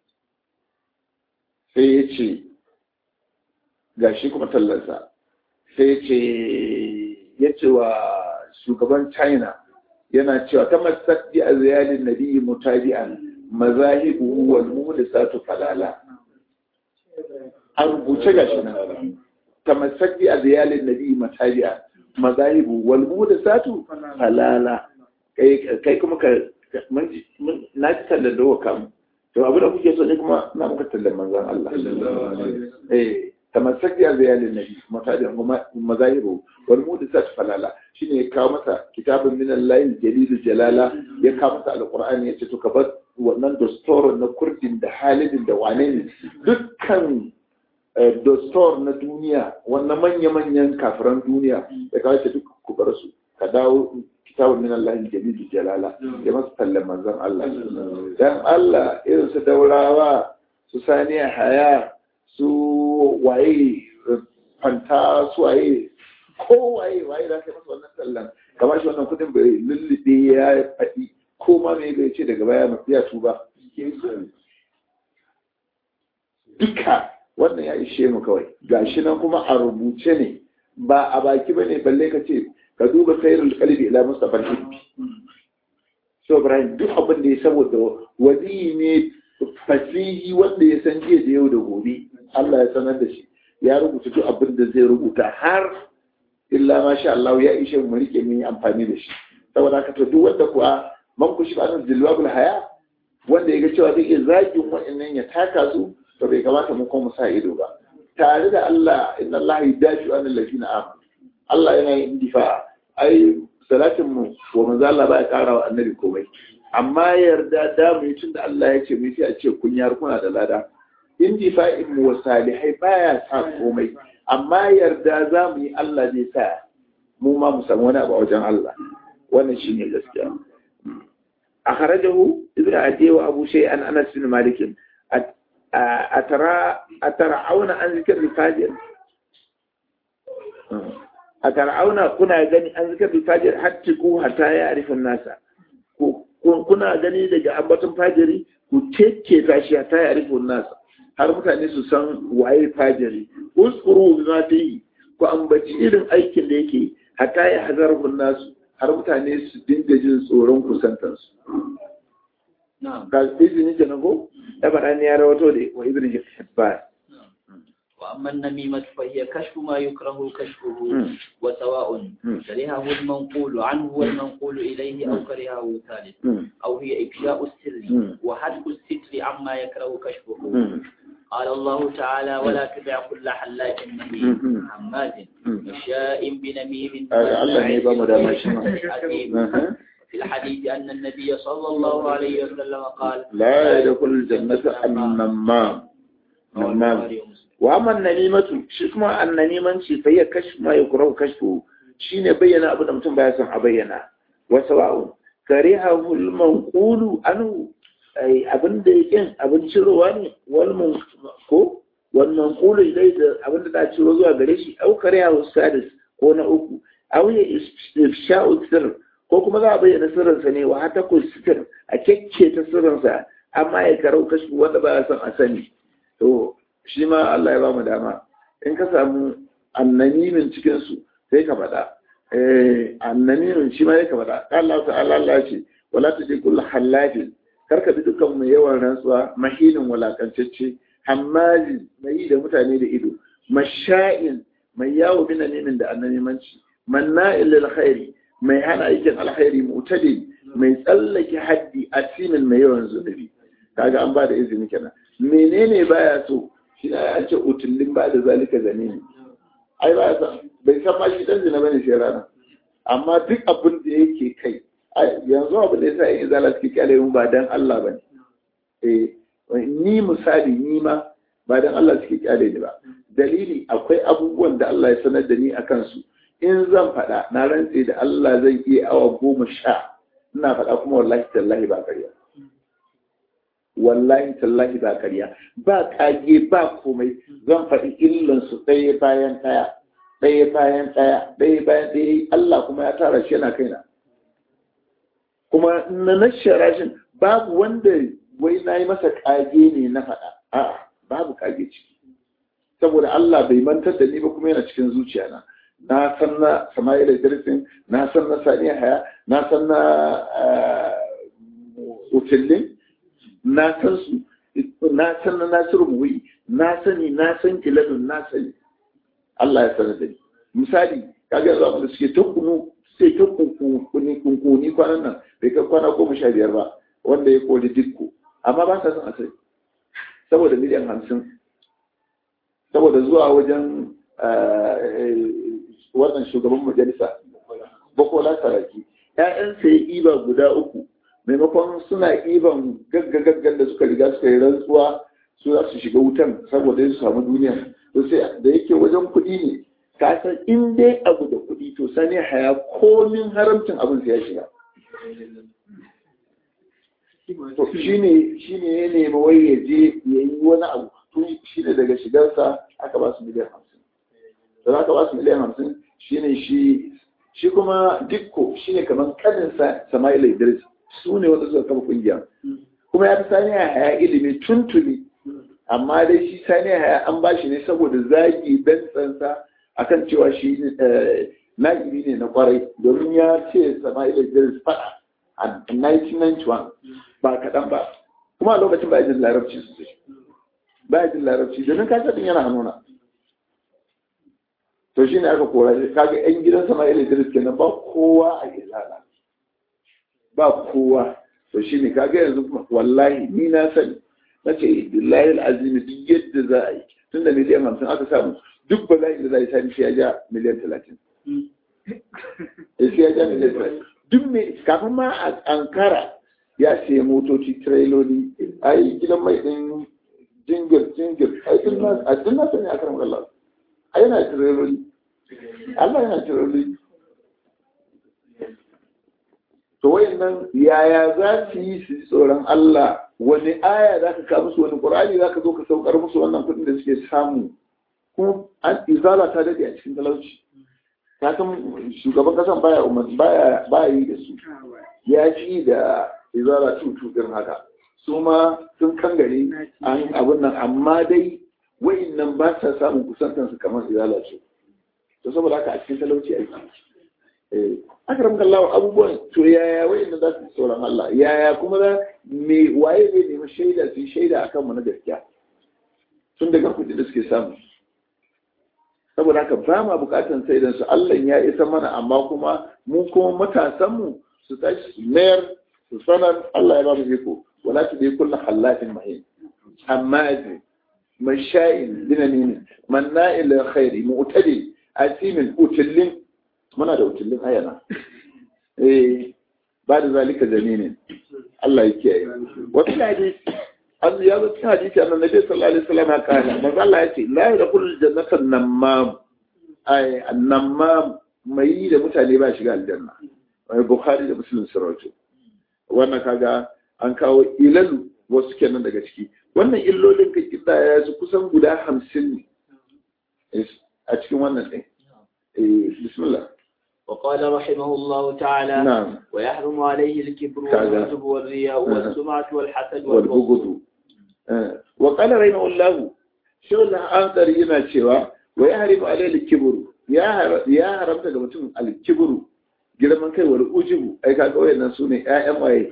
sai ya ce ga shi kuma tallarsa sai ce ya ce wa shugaban China yana cewa ta masaki a ziyalin nabi mutabi'an mazahibu wal muhdisatu falala a rubuce gashi nan ta masaki a ziyalin nabi mutabi'an mazahibu wal muhdisatu falala kai kuma ka na ci tallar da waka mu to abu da kuke so ne kuma na muka tallar manzan Allah eh tamassaki a ziyalin nabi mutabi'an mazahibu wal muhdisatu falala shine ya kawo masa kitabun min al-layl jalil jalala ya kawo masa alqur'ani yace to ka bar wannan dastor na kurdin da halidin da wane ne dukkan dastor na duniya wannan manya manyan kafiran duniya ya kawo shi duk ku bar su ka dawo kitabun min al-layl jalil jalala ya masa tallan manzon Allah dan Allah irin su daurawa su saniya haya su waye fanta su waye ko waye waye za ka masa wannan sallan kamar shi wannan kudin bai lullube ya faɗi ko ma mai bai ce daga baya mafi ya tuba duka wannan ya ishe mu kawai gashi nan kuma a rubuce ne ba a baki bane balle ka ce ka duba sayrul qalbi ila mustafa al-hibbi so Ibrahim duk abin da ya saboda wadi ne fasihi wanda ya san jiya da yau da gobe Allah ya sanar da shi ya rubuta duk abin da zai rubuta har illa ma sha Allah ya ishe mu rike mun yi amfani da shi saboda haka to duk wanda kuwa man kushi ba nan zilwabul haya wanda ya ga cewa zai iya zagin wa'annan ya taka su to bai kamata mu kuma sa ido ba tare da Allah inna Allah yadashu anil ladina amanu Allah yana yin difa ai salatin mu wa manzo Allah ba ya kara wa annabi komai amma yarda da mu tun da Allah ya ce mu sai a ce kun yar kuna da lada in difa'in mu wa salihai baya sa komai amma yarda za mu yi Allah zai sa mu ma mu samu wani abu a wajen Allah wannan shine gaskiya akhrajahu ibn adi wa abu shay an anas bin malik atara atara'una an zikr al-fajir atara'una kuna gani an zikr al-fajir hatta ku hatta ya arifin nasa kuna gani daga ambaton fajiri ku teke tashi hatta ya arifin nasa har mutane su san waye fajiri uskuru bima fi ku ambaci irin aikin da yake hatta ya hazarun nasu har mutane su dinga jin tsoron kusantar su na'am ka izini kenan ko da faɗa ne ya rawato da wa ibn hibban wa amma an-namimatu fa hiya kashfu ma yukrahu kashfuhu wa sawa'un karihahu al-manqulu anhu wal manqulu ilayhi aw karihahu thalith aw hiya ifsha'u as-sirri wa hadfu as-sitri amma yakrahu kashfuhu قال الله تعالى ولا تدع كل حلاف مهين هماز مشاء بنميم في الحديث أن النبي صلى الله عليه وسلم قال لا يدخل الجنة النمام نمام وأما النميمة شكما النميمة فهي كشف ما يكره كشفه شين بين أبدا متن بيسا أبينا وسواء كرهه المنقول عنه ai abin da yake abin cirowa ne wal ko wannan kulu idai da abin da ta ciro zuwa gare shi au kariya usadis ko na uku au ya ifsha'u sir ko kuma za a bayyana sirrin sa ne wa hata ku sir a kekke ta sirrin sa amma ya karau kashi wanda ba ya san a sani to shi ma Allah ya ba mu dama in ka samu annanimin cikin su sai ka faɗa eh annanimin shi ma ya ka faɗa Allah ta'ala Allah ce wala tujid kullu halafin karka bi dukkan mai yawan rantsuwa mahinin walakancacce hammazi mai yi da mutane da ido masha'in mai yawo bin nemin da annanimanci manna'il lil khairi mai hana aikin alkhairi mu'tadi mai tsallake haddi asimin mai yawan zunubi kaga an ba da izini kenan menene baya so shi ne an ce utullin ba da zalika zanini ai ba san bai san ma shi dan zina bane sai rana amma duk abin da yake kai yanzu abin da ya sa yin izala suke kyale mu ba dan Allah ba ne. Eh, ni misali ni ma ba dan Allah suke kyale ni ba. Dalili akwai abubuwan da Allah ya sanar da ni a kansu. In zan faɗa na rantse da Allah zan iya awa goma sha ina faɗa kuma wallahi tallahi ba ƙarya. Wallahi tallahi ba ƙarya. Ba kage ba komai zan faɗi illansu ɗaya bayan ɗaya. Ɗaya bayan ɗaya, ɗaya bayan ɗaya Allah kuma ya tara shi yana kaina. Kuma na nashara shi babu wanda wai na yi masa kage ne na faɗa a'a babu kage ciki saboda Allah bai mantar da ni ba kuma yana cikin zuciya na na san na Sama'ila Idrisin, na san na Sani Haya, na san na Utillin, na san su, na san na Nasiru Muwi, na sani, na san Kiladun, na sani. Allah ya sanar da ni. Misali, kaga yanzu abin da suke ta kunu, sai ta kunkuni kunkuni kwanan nan, bai kai kwana goma sha biyar ba, wanda ya koli dikko. Amma ba sa son asali. Saboda miliyan hamsin. Saboda zuwa wajen wannan shugaban majalisa Bakola Saraki ƴaƴansa ya iba guda uku maimakon suna iban gaggagaggan da suka riga suka yi rantsuwa su za su shiga wutan saboda su samu duniya to sai da yake wajen kuɗi ne ka san in dai abu da kuɗi to Sani Haya komin haramcin abin sai ya shiga to shine shine ya nemi wai ya je ya yi wani abu tun shi ne daga shigarsa aka ba su miliyan hamsin da aka ba su miliyan hamsin shi ne shi shi kuma dikko shi ne kamar kaninsa Sama'ila Idris su ne wanda suka kafa kungiya kuma ya fi Sani Haya ilimi tuntuni amma dai shi Sani Haya an ba shi ne saboda zagi bentsansa akan cewa shi na'ibi ne na kwarai domin ya ce Sama'ila Idris faɗa a nineteen ninety-one ba kaɗan ba kuma a lokacin ba jin larabci sosai ba jin larabci domin kasa din yana hannuna to shi ne aka kora shi kaga yan gidan Sama'ila Idris kenan ba kowa a izala ba kowa to shi ne kaga yanzu wallahi ni na sani na ce billahi al'azim duk yadda za a yi tun da miliyan hamsin aka samu duk bala'in da za a yi sani shi ya ja miliyan talatin shi ya ja miliyan talatin duk mai kafin ma a ankara ya siya motoci trailoli a yi gidan mai ɗin jingir jingir a duk na sani a kan Allah a yana trailoli Allah yana trailoli to wayannan yaya za su yi su tsoron Allah wani aya za ka kawo musu wani ƙur'ani za ka zo ka saukar musu wannan kuɗin da suke samu kuma an izala ta daɗe a cikin talauci ta san shugaban kasan baya umar baya baya yi da su ya ci da izala tutu din haka su ma sun kangare an abun nan amma dai wayannan ba sa samun kusantan su kamar izala ce to saboda haka a cikin talauci ake eh akram kallahu abubuwan to yaya wayannan za su tsoron Allah yaya kuma da me waye zai nemi shaida su shaida akan mu na gaskiya tun daga kudi da suke samu saboda haka ba ma bukatan sai dan su Allah ya isa mana amma kuma mu kuma matasan mu su tashi su mayar su sanar Allah ya ba mu iko wala ta dai kullu halatin mahin amma masha'in binamin manna'il khairi mu'tadi asimin utillin muna da utillin ayana eh ba da zalika jaminin Allah ya kiyaye wata hadisi an ya zo cikin hadisi annabi sallallahu alaihi wasallam ya kana manzo Allah ya ce la yadkhulul jannata an-nammam ay an-nammam mai da mutane ba shiga aljanna wai Bukhari da Muslim sun rawaito wannan kaga an kawo ilalu wasu kenan daga ciki wannan illolin ka kida ya su kusan guda hamsin ne a cikin wannan din eh bismillah وقال رحمه الله تعالى نعم ويحرم عليه الكبر والعجب والرياء والسمعة والحسد والبغض وقال رحمه الله شو الأنظر yana cewa ويحرم عليه الكبر ya haramta ga mutum al-kibru girman kai wal ujubu ai kaga wayannan sune ƴaƴan waye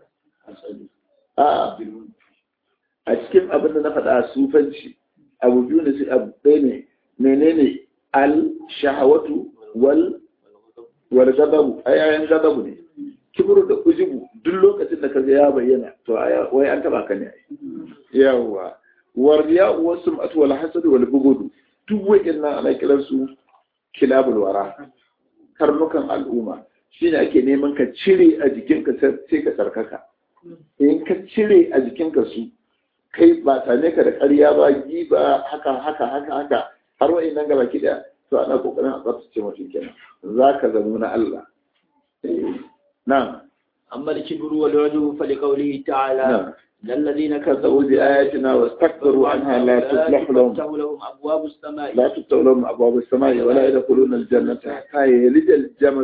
a a cikin abin da na faɗa sufanci abu biyu ne sai abu ɗaya ne menene al-shahawatu wal wal gadabu ayayen gadabu ne kibru da ujubu duk lokacin da kaga ya bayyana to wai an taba ka ne yawa wariya wasu matu wal hasad wal bugudu duk wayannan ana kiran su kilabul wara karnukan al'umma shine ake neman ka cire a jikinka sai ka sarkaka in ka cire a jikinka su kai ba tane ka da ƙarya ba giba haka haka haka haka har wayannan gaba ki da to ana kokarin a tsaftace mutum kenan zaka zama na Allah na'am amma al-kibru wal ujub fa li qawlihi ta'ala الذين كذبوا بآياتنا واستكبروا عنها لا تفتح لهم أبواب السماء لا تفتح لهم أبواب السماء ولا يدخلون الجنة حتى يلج الجمل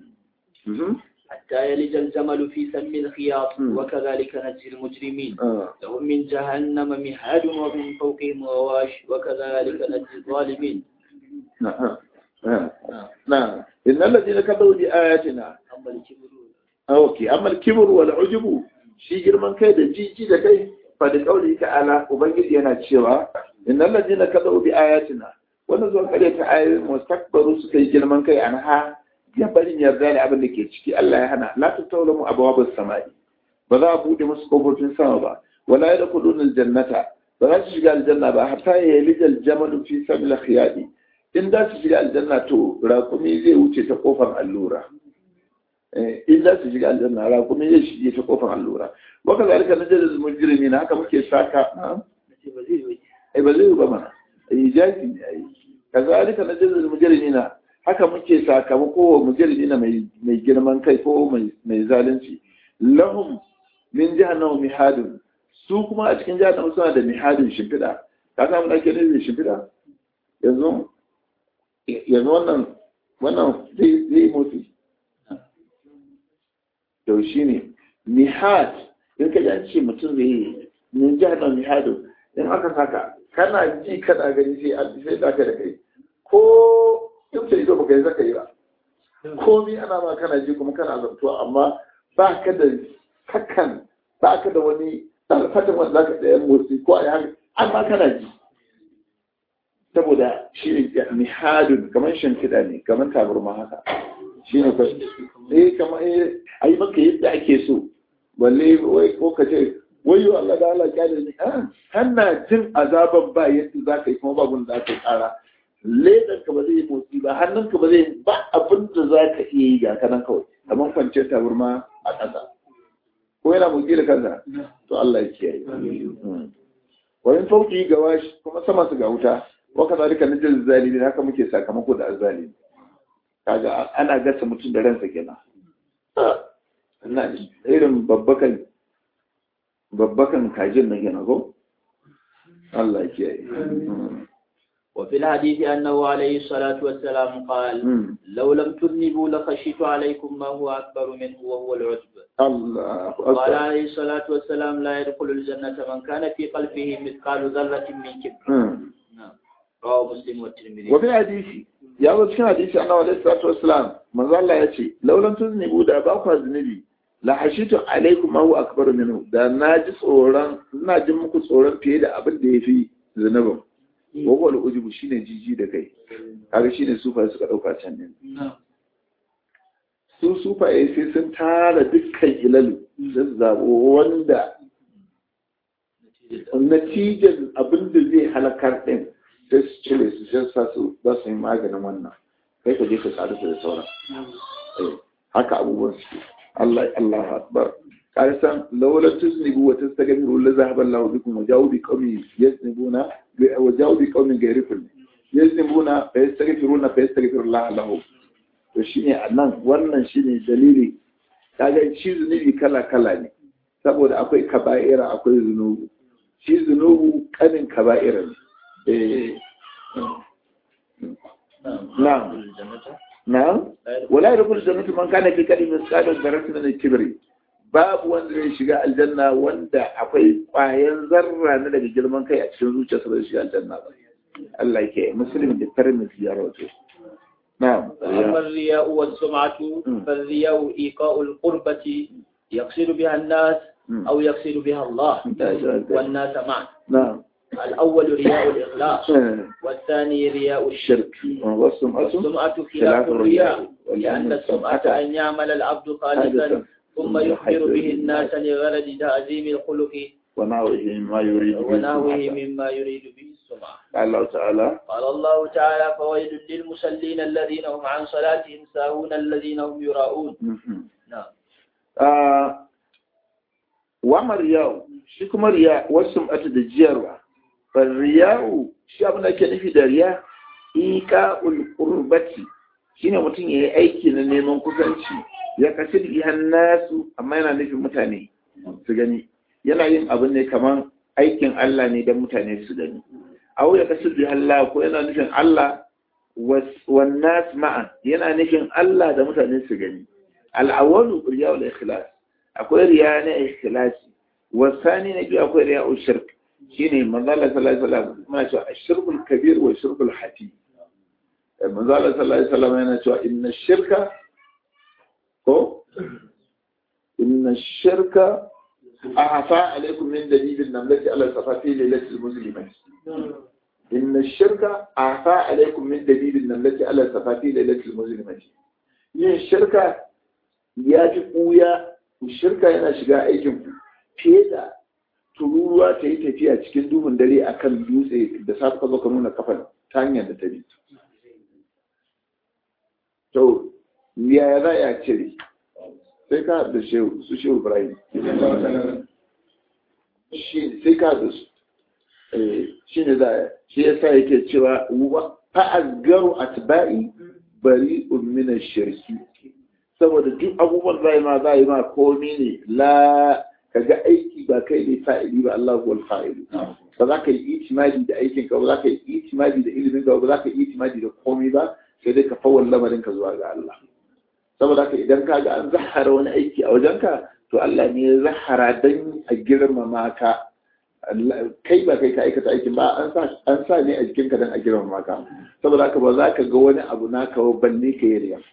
حتى يلج الجمل في سم الخياط وكذلك نجزي المجرمين لهم من جهنم مهاد ومن فوقهم غواش وكذلك نجزي الظالمين na innal ladina kadzabu bi ayatina okay amma al-kibru wal ujubu shi girman kai da jiji da kai fa da kauli ta'ala ubangiji yana cewa innal ladina kadzabu bi ayatina wannan zuwa kare ta ayoyin mustakbaru suka yi girman kai anha ya barin yarda da abin da ke ciki Allah ya hana la tatawlamu abwabus samai ba za a buɗe musu kofofin sama ba wala yadkhuluna aljannata ba za su shiga aljanna ba hatta yalija aljamalu fi sabil khiyadi in da su shiga aljanna to raƙumi zai wuce ta kofar allura eh in da su shiga aljanna raƙumi zai shige ta kofar allura waka zalika najal mujrimin haka muke saka eh ba zai eh ba zai ba mana ijazi ne ai kazalika najal mujrimin haka muke sakamako wa mujrimina mai mai girman kai ko mai mai zalunci lahum min jahannam mihadun su kuma a cikin jahannam suna da mihadun shimfiɗa ka samu da ke ne shimfiɗa yanzu yanzu wannan wannan zai zai motsi to shine mihad in ka ji ce mutum zai yi min jahannam mihadun in aka saka kana ji kana gani sai an sai da ka da kai ko in sai zo baka yi zaka yi ba komai ana ma kana ji kuma kana zantuwa amma ba ka da hakan ba ka da wani fatan wanda za ka ɗaya motsi ko a yi amma kana ji saboda shi ne mihadun kamar shimfiɗa ne kamar tabarma haka shi ne kawai eh kamar a yi maka yadda ake so balle wai ko ka ce wayo Allah da Allah kyale ne hanna jin azaban ba yadda za ka yi kuma babu da za ka tsara ledan ka ba zai yi motsi ba hannun ka ba zai ba abin da za ka iya yi ga kanan kawai kamar kwanciyar tabarma a ƙasa ko yana motsi da kansa to Allah ya kiyaye wani fauki ga washi kuma sama su ga wuta waka zalika najil zalimin haka muke sakamako da azzalimi kaga ana gasa mutum da ransa kenan ina irin babbakan babbakan kajin nan kenan ko Allah ya kiyaye وفي الحديث أنه عليه الصلاة والسلام قال م. لو لم تذنبوا لخشيت عليكم ما هو أكبر منه وهو العجب الله قال عليه الصلاة والسلام لا يدخل الجنة من كان في قلبه مثقال ذرة من كبر نعم رواه مسلم والترمذي وفي الحديث يا أبو كان حديث أنه عليه الصلاة والسلام من ظل الله يأتي لو لم تذنبوا دا باقوا ذنبي لخشيت عليكم ما هو أكبر منه دا ناجس أوران ناجم مكو أوران في هذا أبن دي في ذنبه wawal ujubu shine jiji da kai kaga shine sufa suka dauka can ne su sufa sai sun tara dukkan ilalu sun zabo wanda natijar abinda zai halakar din sai su cire su sai sa su ba su yi maganin wannan kai ka je ka sadu da sauran haka abubuwan su Allah Allahu akbar san lawla tuznibu wa tastaghfiru la zahaba Allahu bikum wa ja'u bi qawmin yaznibuna wa ja'u bi qawmin ghayrikum yaznibuna fa yastaghfiruna fa yastaghfiru Allah lahu to shine annan wannan shine dalili kaga shi zunubi kala kala ne saboda akwai kaba'ira akwai zunubu shi zunubu kanin kaba'ira ne eh na'am na'am wala yadkhulu jannata man kana fi qalbi misqala dharratin min al-kibri babu wanda zai shiga aljanna wanda akwai ƙwayan zarra na daga girman kai a cikin zuciyarsa bai shiga aljanna ba Allah ke muslim da tarmi ya rawato na'am amma riya'u was sum'atu fal riya'u iqa'u al qurbati yaqsidu biha an-nas aw yaqsidu biha Allah wan nas ma'a na'am الأول رياء الإخلاص والثاني رياء الشرك والسمعة خلاف الرياء لأن السمعة أن يعمل العبد خالصا ثم يخبر به الناس لغرض تعظيم الخلق ونحوه مما يريد ونحوه مما يريد به السمعة. قال الله تعالى قال الله تعالى فويل للمصلين الذين هم عن صلاتهم ساهون الذين هم يراءون. نعم. وما الرياء شكم الرياء والسمعة الجيرة فالرياء شيء أبنا كنفي درياء إيكاء القربة شين متين يأيكي ننمون كفنشي ya kasir ihan nasu amma yana nufin mutane su gani yana yin abin ne kamar aikin Allah ne don mutane su gani aw ya kasir Allah ko yana nufin Allah wan nas ma'an yana nufin Allah da mutane su gani al-awwalu riya wal ikhlas akwai riya na ikhlasi wasani na biyu akwai riya shirk shine manzo Allah sallallahu alaihi wasallam muna cewa ashirkul kabir wa shirkul hafi manzo manzo Allah sallallahu alaihi wasallam yana cewa inna shirka ko inna shirka afa alaikum min dalilin namlati ala safati lailatul muslimin inna shirka afa alaikum min dalilin namlati ala safati lailatul muslimin yin shirka ya fi kuya shirka yana shiga aikin ku fiye da tururuwa ta yi tafiya cikin duhun dare akan dutse da safe ka zo ka nuna kafar ta hanyar da ta bi to yaya za a cire sai ka da shehu su shehu ibrahim sai ka da su shi ne za shi ya sa yake cewa fa'azgaru atba'i bari ummina shirki saboda duk abubuwan zai ma zai ma komi ne la kaga aiki ba kai ne fa'ili ba Allah wal fa'ilu ba za ka yi itimadi da aikin ka ba za ka yi itimadi da ilimin ka ba za ka yi itimadi da komi ba sai dai ka fawwal lamarin ka zuwa ga Allah saboda haka idan ka ga an zahara wani aiki a wajenka to Allah ne ya zahara dan a girmama ka kai ba kai ka aikata aikin ba an sa an sa ne a jikinka dan a girmama ka saboda haka ba za ka ga wani abu naka ba banne ka yi riya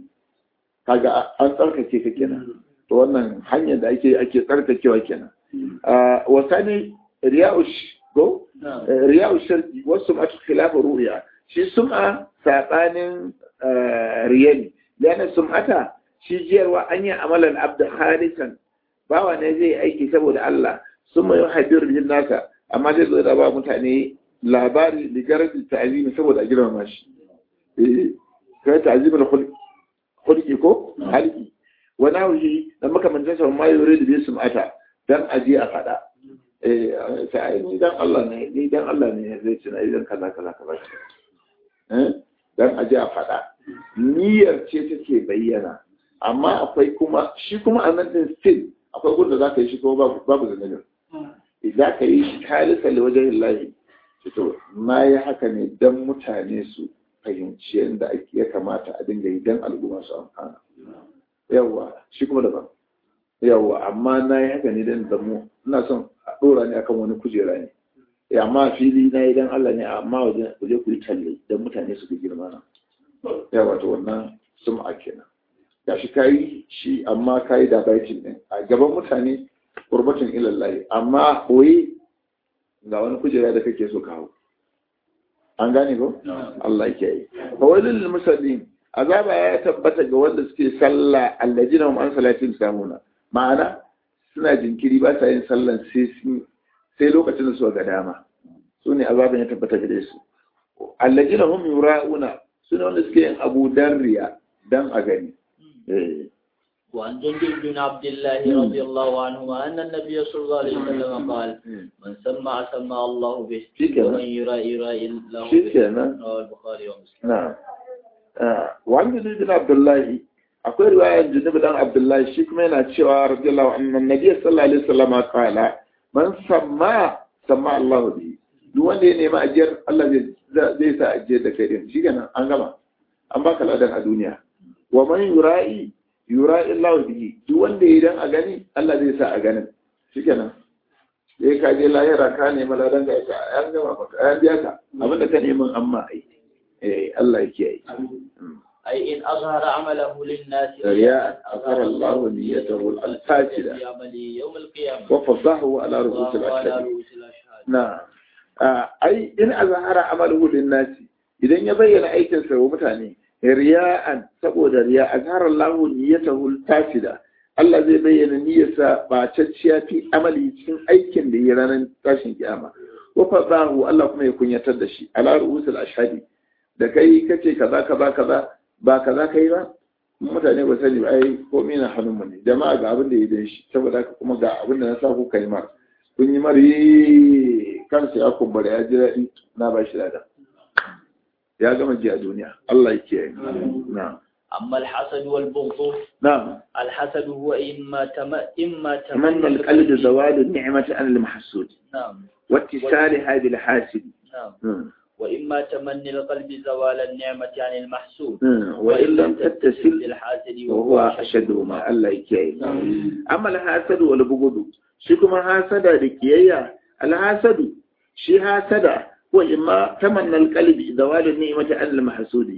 kaga an tsarkake ka kenan to wannan hanyar da ake ake tsarkakewa kenan wasani riya'ush go riya'ush sharqi wasu ma khilafu ru'ya shi sum'a sabanin riyani yana sum'ata shi jiyarwa an yi amalan abda khalisan bawa ne zai aiki saboda Allah sun mai hadir jin naka amma zai zo da ba mutane labari da garaji ta'zimi saboda a girmama shi eh kai ta'zimul khulq khulqi ko halki wani haushi da makamantar sa ma yore da bai sum'ata dan aje a fada eh sai ni dan Allah ne ni dan Allah ne zai ci na idan kaza kaza kaza eh dan aje a fada niyyar ce take bayyana amma akwai kuma shi kuma a nan din still akwai gunda zaka yi shi ko babu babu zanubin idan ka yi shi halisa li wajhi Allah to na yi haka ne dan mutane su fahimci yadda ya kamata a dinga yi dan al'umma su amfana yawa shi kuma daban yawa amma na yi haka ne dan zamo ina son a dora ne akan wani kujera ne amma fili na yi dan Allah ne amma waje kuje ku yi talle dan mutane su ga girma na yawa to wannan sum'a kenan gashi kai shi amma kai da baitin din a gaban mutane qurbatun ila Allah amma koyi ga wani kujera da kake so kawo an gane ko Allah yake yi fa walil musallin azaba ya tabbata ga wanda suke sallah allajina hum an salatin samuna ma'ana suna jinkiri ba sa yin sallan sai sai lokacin da su ga dama su ne azaban ya tabbata gare su allajina hum yura'una suna wanda suke yin abu dan riya dan a gani eh وعن جندب بن عبد الله رضي الله عنهما أن النبي صلى الله عليه وسلم قال من سمع سمع الله به ومن يرى يرى الله به رواه البخاري ومسلم. نعم. وعن جندب بن عبد الله أقول رواية جندب بن عبد الله شيك من أشياء رضي الله عنه النبي صلى الله عليه وسلم قال من سمع سمع الله به duwan da ya nema ajiyar Allah zai sa ajiyar da kai din shi kenan an gama an baka ladan a duniya wa man yura'i yura illahu bihi duk wanda idan a gani Allah zai sa a ganin shikenan sai ka je lahira ka nemi ladan ka ka an gama maka an biya ka abinda ka neman amma ai eh Allah yake yi ai in azhara amalahu lin-nas riya azhara Allah niyyatahu al-fasida yamali yawm al-qiyamah wa fadahu ala ru'us al-ashhad na ai in azhara amalahu lin-nas idan ya bayyana aikin sa wa mutane riya'an saboda riya azhara Allah niyyatahu al-fasida Allah zai bayyana niyyarsa bacacciya fi amali cikin aikin da ya ranar tashin kiyama wa fadahu Allah kuma ya kunyatar da shi ala ru'usul ashhadi da kai kace kaza kaza kaza ba kaza kai ba mutane ba sani ba ai komai na hannun mu ne jama'a ga abin da ya dan shi saboda haka kuma ga abin da na sa ku kai mar kun yi mari kansa ya kumbura ya ji daɗi na ba shi lada ya gama ji a duniya Allah yake yi na'am amma al-hasad wal bughd na'am al-hasad huwa imma tama imma tamanna al-qalb zawal an-ni'mati an al-mahsud na'am wa ittisalaha bil hasid na'am wa imma tamanni al-qalb zawal an-ni'mati an al-mahsud wa in lam tattasil bil hasid wa huwa ashaddu ma Allah yake yi amma al-hasad wal bughd shi kuma hasada da kiyayya al-hasad shi hasada وإما تمنى القلب زوال النعمة عن المحسود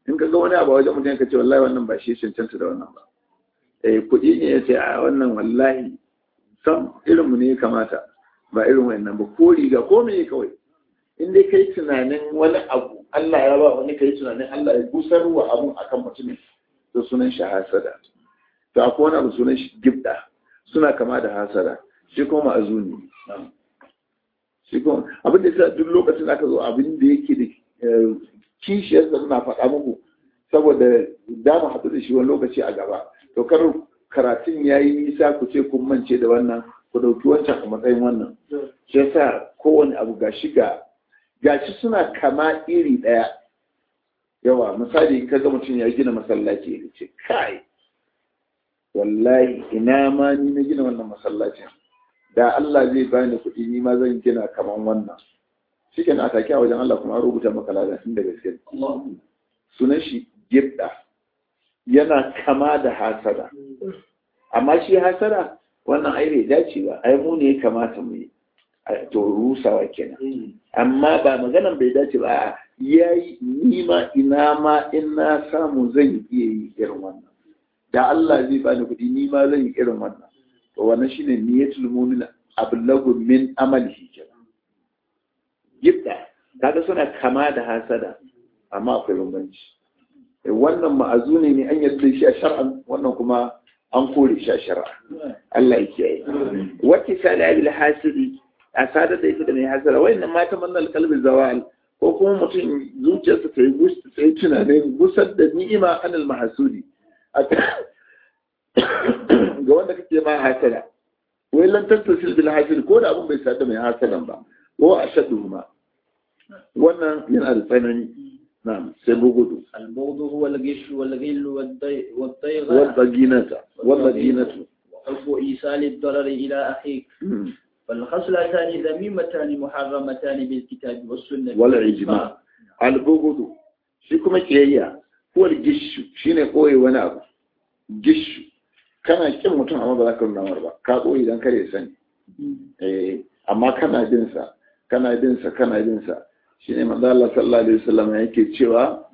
in ka ga wani abu wajen mutum ka ce wallahi wannan ba shi cancanta da wannan ba eh kuɗi ne ya ce a wannan wallahi sam irinmu ne ya kamata ba irin wannan ba ko riga ko me kawai in dai kai tunanin wani abu Allah ya ba wani kai tunanin Allah ya busar wa abun akan mutumin to sunan shi hasada to akwai wani abu sunan shi gibda suna kama da hasada shi kuma ma'azuni shi kuma abin da yasa duk lokacin da aka zo abin da yake da kishiyar da suna faɗa muku saboda da mu haɗu da shi wani lokaci a gaba to kar karatun yayi nisa ku ce kun mance da wannan ku dauki wancan a matsayin wannan shi yasa kowane abu gashi ga gashi suna kama iri ɗaya yawa misali ka ga mutum ya gina masallaci ya ce kai wallahi ina ma ni na gina wannan masallacin da Allah zai bani kuɗi ni ma zan gina kaman wannan shikenan a take a wajen Allah kuma rubuta maka ladan inda gaske sunan shi gibda yana kama da hasada amma shi hasada wannan ai bai dace ba ai mu ne kamata mu yi to rusawa kenan amma ba maganan bai dace ba yayi ni ma ina ma in na samu zan iya yi irin wannan da Allah zai bani kuɗi ni ma zan yi irin wannan to wannan shine niyatul mu'min ablagu min amalihi kenan gibda kaga suna kama da hasada amma akwai bambanci wannan ma'azuni ne an yarda shi a shar'an wannan kuma an kore shi a shar'a Allah ya kiyaye wacce salabil hasidi asada da ita da mai hasara wayannan mata mannal kalbi zawal ko kuma mutum zuciyarsa ta yi gusta sai tunanin gusar da ni'ima anil mahsudi ga wanda kake ma hasada wai lan tattasil bil hasid ko da abun bai sada mai hasadan ba ko ashaduhuma wannan yana da tsanani na'am sai bugudu al-bughd huwa al-ghish wal-ghil wad-dayg wad-daginata wad-daginatu wa hubbu isal ad-darar ila akhik فالخصلتان ذميمتان محرمتان بالكتاب والسنة والإجماع البغض shi kuma kiyayya ko gishu shine koyi wani abu gishu kana kin mutum amma ba za ka nuna ba ka koyi dan kare sani eh amma kana bin sa kana bin sa kana bin sa shine manzo Allah sallallahu alaihi wasallam yake cewa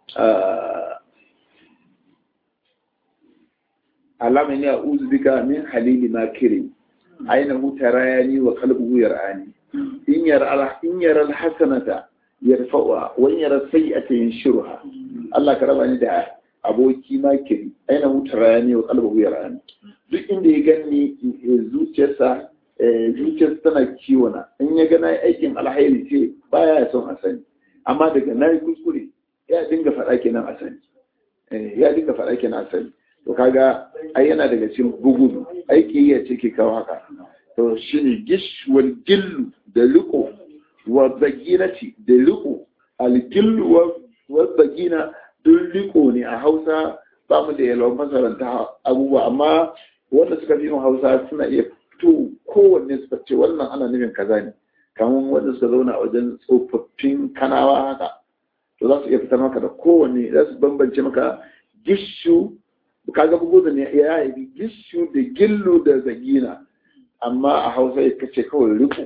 alamani a'udhu bika min halili makiri ainihu tarayani wa qalbuhu yar'ani in yara in yara alhasanata yarfa'uha wa in yara sayyi'ata yanshurha Allah ka raba ni da aboki makiri ainihu tarayani wa qalbuhu yar'ani duk inda ya gani zuciyarsa zuciyarsa tana kiwona in ya ga nayi aikin alhairi ce baya son a sani amma daga nayi kuskure ya dinga faɗa kenan a sani ya dinga faɗa kenan a sani to kaga ai yana daga cikin bugudu aiki ya ce ke kawo haka to shine gish wal gillu da liqo wa baginati da liqo al gillu wa bagina duk liqo ne a Hausa ba mu da yalwan masaranta abubuwa amma wanda suka fi Hausa suna iya fito kowanne suka ce wannan ana nufin kaza ne kamar wanda suka zauna a wajen tsofaffin kanawa haka to za su iya fitar maka da kowanne za su bambance maka gishu kaga bugu da ne ya yi gishu da gillu da zagina amma a Hausa ya kace kawai riko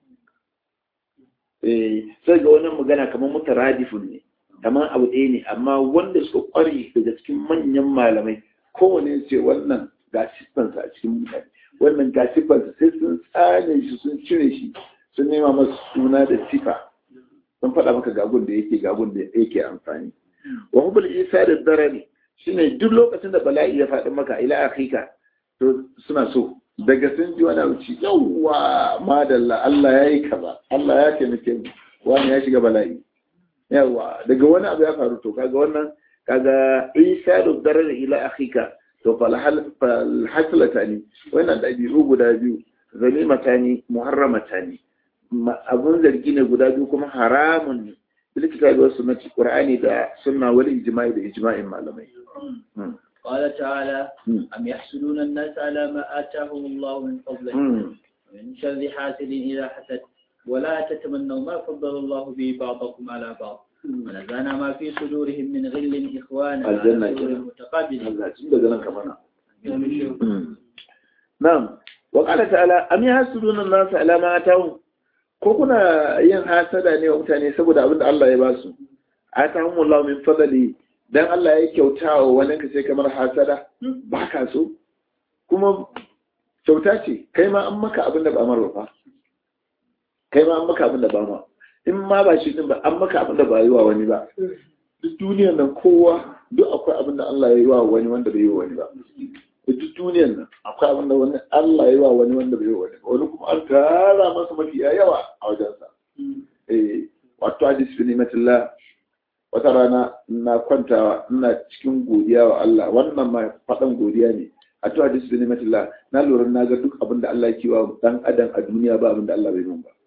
eh sai ga wannan magana kamar mutaradifun ne kamar abu ɗaya ne amma wanda suka ƙware daga cikin manyan malamai kowane ce wannan ga siffansa a cikin mutane wannan ga siffansa sai sun tsane shi sun cire shi sun nema masa suna da sifa sun faɗa maka gagun da yake gagun da yake amfani wa hubul isa da darari shine duk lokacin da bala'i ya faɗi maka ila akhika to suna so daga sun ji wani wuci yawwa madalla Allah ya yi kaza Allah ya taimake mu wani ya shiga bala'i yawa daga wani abu ya faru to kaga wannan kaga isa da darar ila akhika to fal hasalatani wannan dabi'u guda biyu zalimatani muharramatani abun zargi ne guda biyu kuma haramun ne bilkita da sunnati qur'ani da sunna wal ijma'i da ijma'in malamai قال تعالى أم يحسدون الناس على ما آتاهم الله من فضله من شر حاسد إذا حسد ولا تتمنوا ما فضل الله به بعضكم على بعض ونزعنا ما في صدورهم من غل إخوانا على سرر متقابلين نعم وقال تعالى أم يحسدون الناس على ما آتاهم ko kuna yin hasada ne wa mutane saboda abin da Allah ya ba su atahum Allah min fadli dan Allah ya kyauta wa wani ka sai kamar hasada ba ka so kuma kyauta ce kai ma an maka abin da ba mar ba kai ma an maka abin da ba ma in ma ba shi din ba an maka abin da ba yi wa wani ba duk duniyar nan kowa duk akwai abin da Allah ya yi wa wani wanda bai yi wa wani ba duk duniyar nan akwai abin da wani Allah ya yi wa wani wanda bai yi wa wani ba wani kuma an tara masa mafi yawa a wajensa eh wato hadis fi nimatillah wata rana na kwantawa ina cikin godiya wa Allah wannan ma faɗan godiya ne a to hadis bi nimatillah na lura na ga duk abin da Allah yake wa dan adam a duniya ba abin da Allah bai nun ba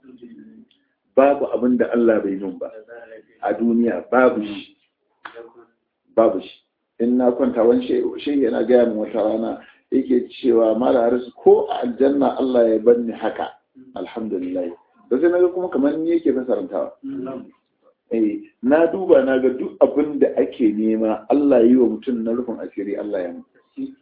babu abin da Allah bai nun ba a duniya babu shi babu shi in na kwanta wani shi yana gaya min wata rana yake cewa mala harisu ko a aljanna Allah ya bar ni haka alhamdulillah da sai naga kuma kamar ni yake fasarantawa eh na duba na ga duk abin da ake nema Allah yi wa mutum na rufin asiri Allah ya mu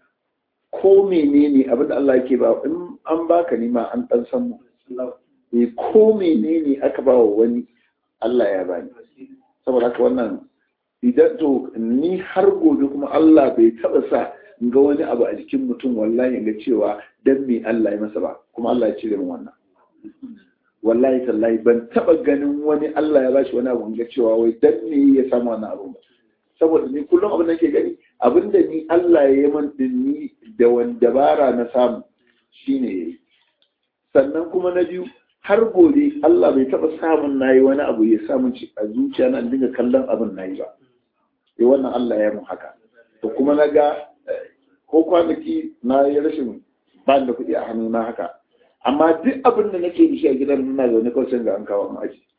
ko menene abin da Allah yake ba in an baka nima an dan san mu eh ko menene aka ba wa wani Allah ya bani saboda haka wannan idan to ni har gobe kuma Allah bai taba sa ga wani abu a jikin mutum wallahi ga cewa dan me Allah ya masa ba kuma Allah ya cire min wannan wallahi tallahi ban taba ganin wani Allah ya bashi wani abu ga cewa wai dan me ya samu wannan abu ba saboda ni kullum abin da nake gani abinda ni Allah ya yi man din ni da wanda dabara na samu shine yayi sannan kuma na biyu har gobe Allah bai taba samun nayi wani abu ya samu ci a zuciya na dinga kallon abin nayi ba eh wannan Allah ya mun haka to kuma naga ko kwanaki na yi rashin ban da kuɗi a hannu na haka amma duk abin da nake da shi a gidan nuna zaune kawai sai ga an kawo an aji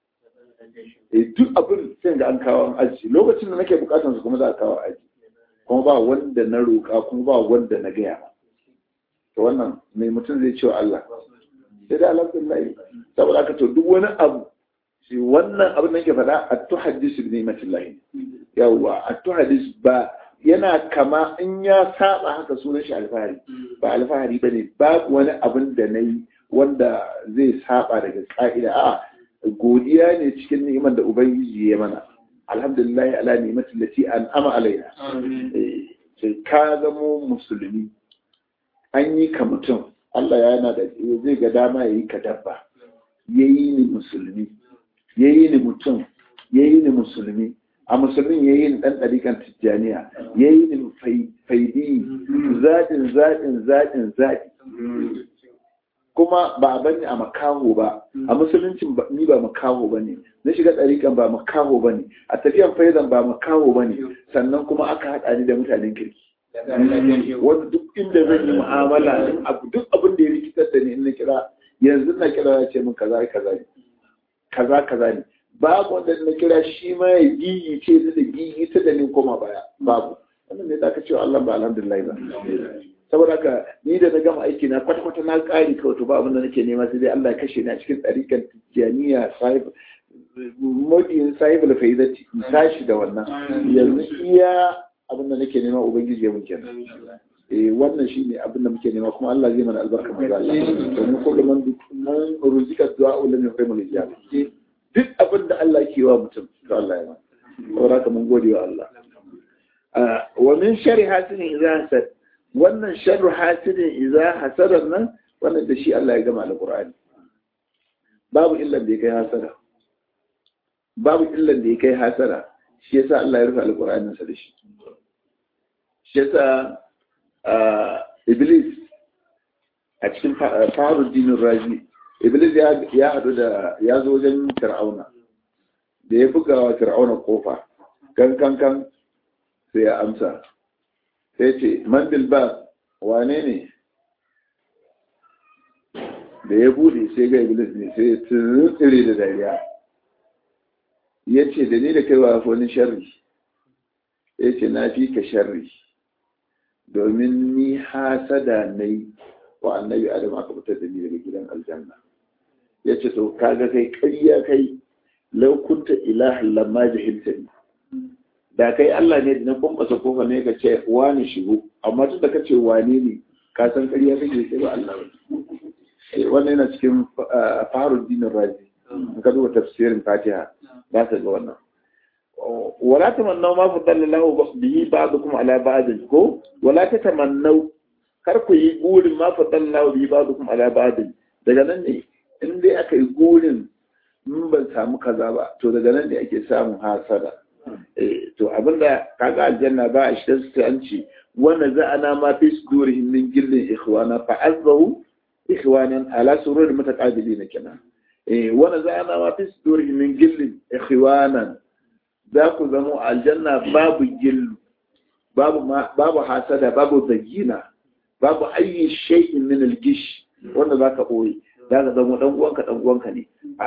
eh duk abin sai ga an kawo an aji lokacin da nake bukatar su kuma za a kawo aji kuma ba wanda na roƙa kuma ba wanda na gaya to wannan mai mutum zai ce wa Allah sai da alhamdulillah saboda haka to duk wani abu shi wannan abin da nake faɗa at-tuhaddis bi ni'matillah yawa at-tuhaddis ba yana kama in ya saba haka sunan shi alfahari ba alfahari bane babu wani abin da nayi wanda zai saba daga ka'ida a godiya ne cikin ni'imar da ubangiji ya mana alhamdulillah ala ni'matil lati an'ama alaina sai ka zamo musulmi an yi ka mutum Allah yana da zai ga dama yayi ka dabba yayi ni musulmi yayi ni mutum yayi ni musulmi a musulmin ya yi ɗan ɗarikan tijjaniya ya yi ni faidi zaɗin zaɗin zaɗin zaɗi kuma ba a bani a makaho ba a musuluncin ni ba makaho ba ne na shiga ɗarikan ba makaho ba ne a tafiyan faizan ba makaho ba ne sannan kuma aka haɗa ni da mutanen kirki wanda duk inda zan yi mu'amala duk abin da ya rikitar da ni in na kira yanzu na kira ya ce min kaza kaza ne kaza kaza ne babu wanda na kira shi ma ya gigi ce da gigi ta da ni koma baya babu wannan ne da aka cewa Allah ba alhamdulillah ba saboda haka ni da na gama aiki na kwata kwata na kari kawai to ba abin da nake nema sai dai Allah ya kashe ni a cikin tsarikan tijaniya sahib modiyin sahib al-faidati tashi da wannan yanzu iya abin da nake nema ubangiji ya mun kenan eh wannan shine abin da muke nema kuma Allah zai mana albarka manzo Allah domin kullum man ruzika du'a lam yuhrimul ijab duk abin da Allah ke wa mutum to Allah ya ba saboda haka mun gode wa Allah wa min sharri hasidin idza hasad wannan sharru hasidin idza hasada nan wannan da shi Allah ya gama alqur'ani babu illan da ya kai hasada babu illan da ya kai hasada shi yasa Allah ya rufe alqur'anin sa da shi shi yasa iblis a cikin Faruddin Razi Iblis ya haɗu da ya zo wajen Fir'auna da ya buga wa Fir'auna kofa kan kan kan sai ya amsa sai ce man bilba wane ne da ya bude sai ga Iblis ne sai ya tsire da dariya ya ce da ni da kai wa wani sharri ya ce na fi ka sharri domin ni hasada na yi wa annabi Adam aka fitar da ni daga gidan aljanna ya ce to kaga kai ƙarya kai laukunta ilahin lamma jahilta ne da kai Allah ne da na bambasa kofa ne ka ce wani shigo amma tun da ka ce wane ne ka san ƙarya kake sai ba Allah ba wannan yana cikin Faruddin Razi in ka duba tafsirin Fatiha za ka ga wannan wala tamannaw ma faddala Allahu bihi ba'dukum ala ba'd ko wala tatamannaw kar ku yi gurin ma faddala Allahu bihi ba'dukum ala ba'd daga nan ne in dai aka yi gurin mun ban samu kaza ba to daga nan ne ake samun hasada eh to abinda kaga aljanna ba a shi sai an ce wanda za'ana ma fi sudurihim min gillin ikhwana fa azzahu ikhwanan ala surur mutaqabilin kenan eh wanda za'ana ma fi sudurihim min gillin ikhwanan za ku zama aljanna babu gillu babu babu hasada babu zagina babu ayi shay'in min al-gish wanda zaka boye zaka zama dan uwanka dan uwanka ne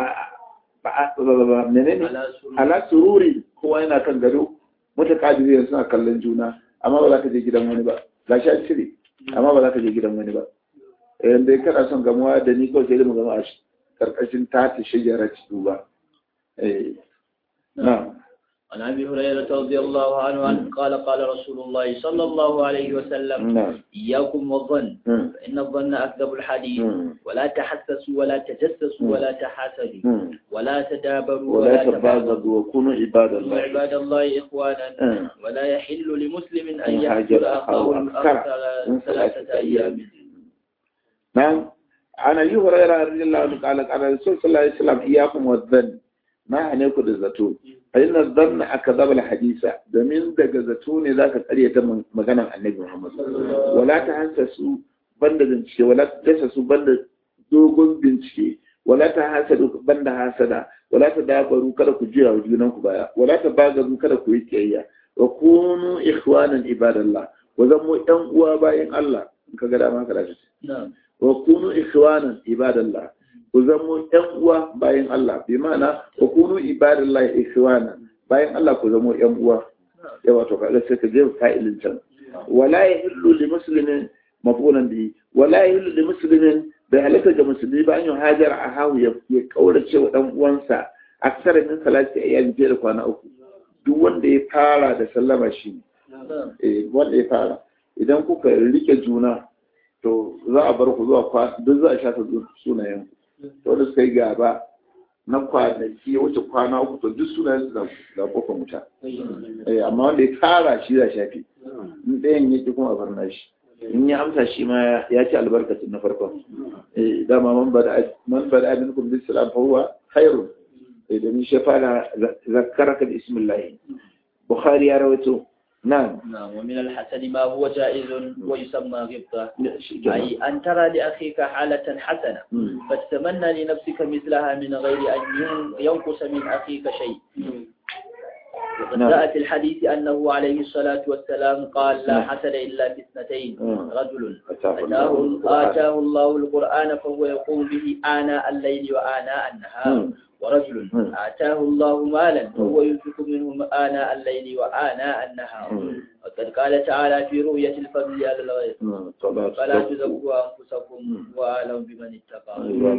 ba menene ala sururi kowa yana kan gado mutaqabilin suna kallon juna amma ba za ka je gidan wani ba ga shi an cire amma ba za ka je gidan wani ba eh dai kada son gamuwa da ni kawai sai mu gama a karkashin tati shigara ci duba eh na عن أبي هريرة رضي الله عنه قال قال رسول الله صلى الله عليه وسلم إياكم والظن فإن الظن أكذب الحديث ولا تحسسوا ولا تجسسوا ولا تحاسدوا ولا تدابروا ولا تباغضوا وكونوا عباد الله عباد الله إخوانا ولا يحل لمسلم أن يهجر أخاه أكثر من ثلاثة أيام. نعم عن أبي هريرة رضي الله عنه قال قال الرسول صلى الله عليه وسلم إياكم والظن ما هنيكم الزتون فإن الظن أكذب الحديث domin daga zato ne zaka tsare ta maganar Annabi Muhammad wala ta hasasu banda bincike wala ta hasasu banda dogon bincike wala ta hasadu banda hasada wala ta dabaru kada ku jira wa junan ku baya wala ta bagaru kada ku yi kiyayya wa kunu ikhwanan ibadallah wa zamu ɗan uwa bayan Allah in ka ga dama ka dace wa kunu ikhwanan ibadallah ku zamo ‘yan uwa bayan Allah, bi mana ku kunu ibadallahi ikhwana bayan Allah ku zamo ‘yan uwa, yawa to kaga sai ka je fa'ilin can. Wala ya hillu li muslimin mafulan bi, wala ya hillu li muslimin bai halatta ga musulmi ba an yi hajar a hawu ya kaurace wa ɗan uwansa aksara min salati a yayin fiye da kwana uku. Duk wanda ya fara da sallama shi ne, wanda ya fara. Idan kuka rike juna, to za a bar ku zuwa kwana, duk za a shafa sunayen ku. Wanda suka yi gaba na kwanaki ya wuce kwana uku to duk suna yanzu da kofa wuta amma wanda ya kara shi za shafi in ɗayan ya ƙi kuma a barna shi in ya amsa shi ma ya ci albarkacin na farkon dama man bada abin kun bi salam fa huwa khairu domin shi fara zakaraka da ismillahi bukhari ya rawaito نعم نعم ومن الحسن ما هو جائز ويسمى غبطة أي أن ترى لأخيك حالة حسنة فتتمنى لنفسك مثلها من غير أن ينقص من أخيك شيء. وقد جاء في الحديث أنه عليه الصلاة والسلام قال لا حسد إلا في اثنتين رجل أتاه, آتاه الله القرآن فهو يقوم به آناء الليل وآناء النهار ورجل آتاه الله مالا فهو ينفق منه آناء الليل وآناء النهار وقد قال تعالى في رؤية الفضل على الغير فلا تزكوا أنفسكم وأعلم بمن اتقى.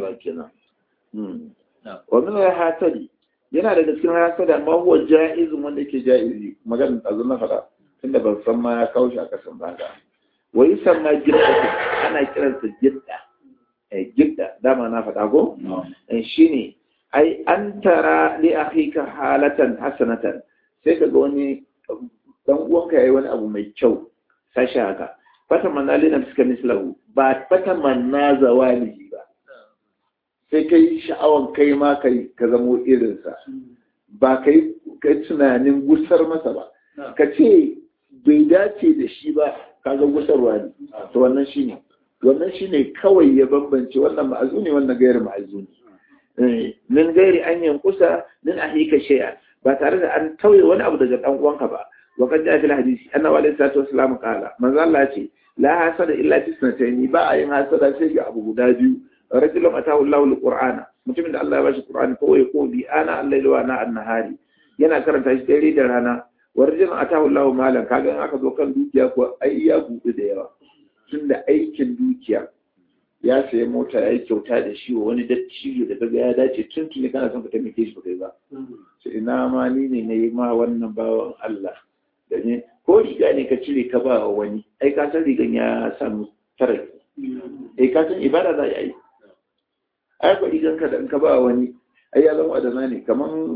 ومن الحسد yana daga cikin hasada amma huwa jaiz wanda yake jaizi magana azu na fada tunda ban san ma ya kawo shi a kasan banga wai san ma gidda ana kiransa gidda eh gidda dama na fada go eh shine ai an tara li akhika halatan hasanatan sai kaga wani dan uwanka yayi wani abu mai kyau sashi haka fata manalina suka mislahu ba fata manna zawali ba sai kai sha'awan kai ma kai ka zamo irinsa ba kai kai tunanin gusar masa ba ka ce bai dace da shi ba kaga gusarwa ne to wannan shine wannan shine kawai ya bambance wannan ma'azuni wannan gairu ma'azuni min gairi an yankusa min ahika shay'a ba tare da an tauye wani abu daga dan uwanka ba wa kad ja fil hadisi annabi alayhi salatu wassalam qala manzo Allah ce la hasada illa tisnatayn ba a yin hasada sai ga abu guda biyu rajulun atahu Allahu alqur'ana mutumin da Allah ya bashi qur'ani ko ya ko bi ana al-layli wa ana an-nahari yana karanta shi dare da rana wa rajulun atahu Allahu malan kaga in aka zo kan dukiya ko ai ya gudu da yawa tunda aikin dukiya ya sayi mota ya yi kyauta da shi wa wani dattijo da kaga ya dace tuntuni kana son ka taimake shi ba kai ba sai ina ma ni ne na yi ma wannan bawan Allah da ne ko riga ne ka cire ka ba wani ai ka san rigan ya samu taraki ai ka san ibada za ya yi ai ko rigan ka da in ka ba wani ai ya zama adana ne kaman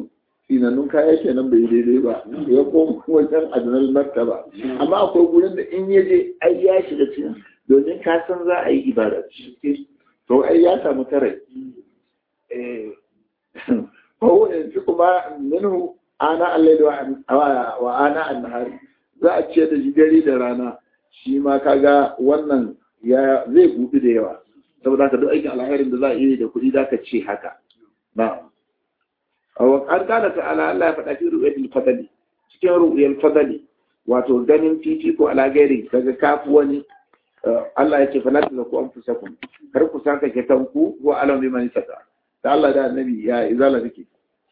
sinannun kaya kenan bai daidai ba ya koma wajen adinal martaba amma akwai gurin da in yaje ai ya shiga cikin domin ka san za a yi ibada to ai ya samu tare eh ko yanzu kuma minhu ana al-layli wa ana an-nahari za a ce da dare da rana shi ma kaga wannan ya zai buɗe da yawa saboda ka duk aikin alherin da za a yi da kuɗi za ka ce haka na'am an kada ta'ala Allah ya faɗa fi ru'yatul fadli cikin ru'yal fadli wato ganin fifi ko alagairi daga kafu wani Allah ya ce fa la tazku anfusakum kar ku saka kitanku wa alam biman saka da Allah da annabi ya izala take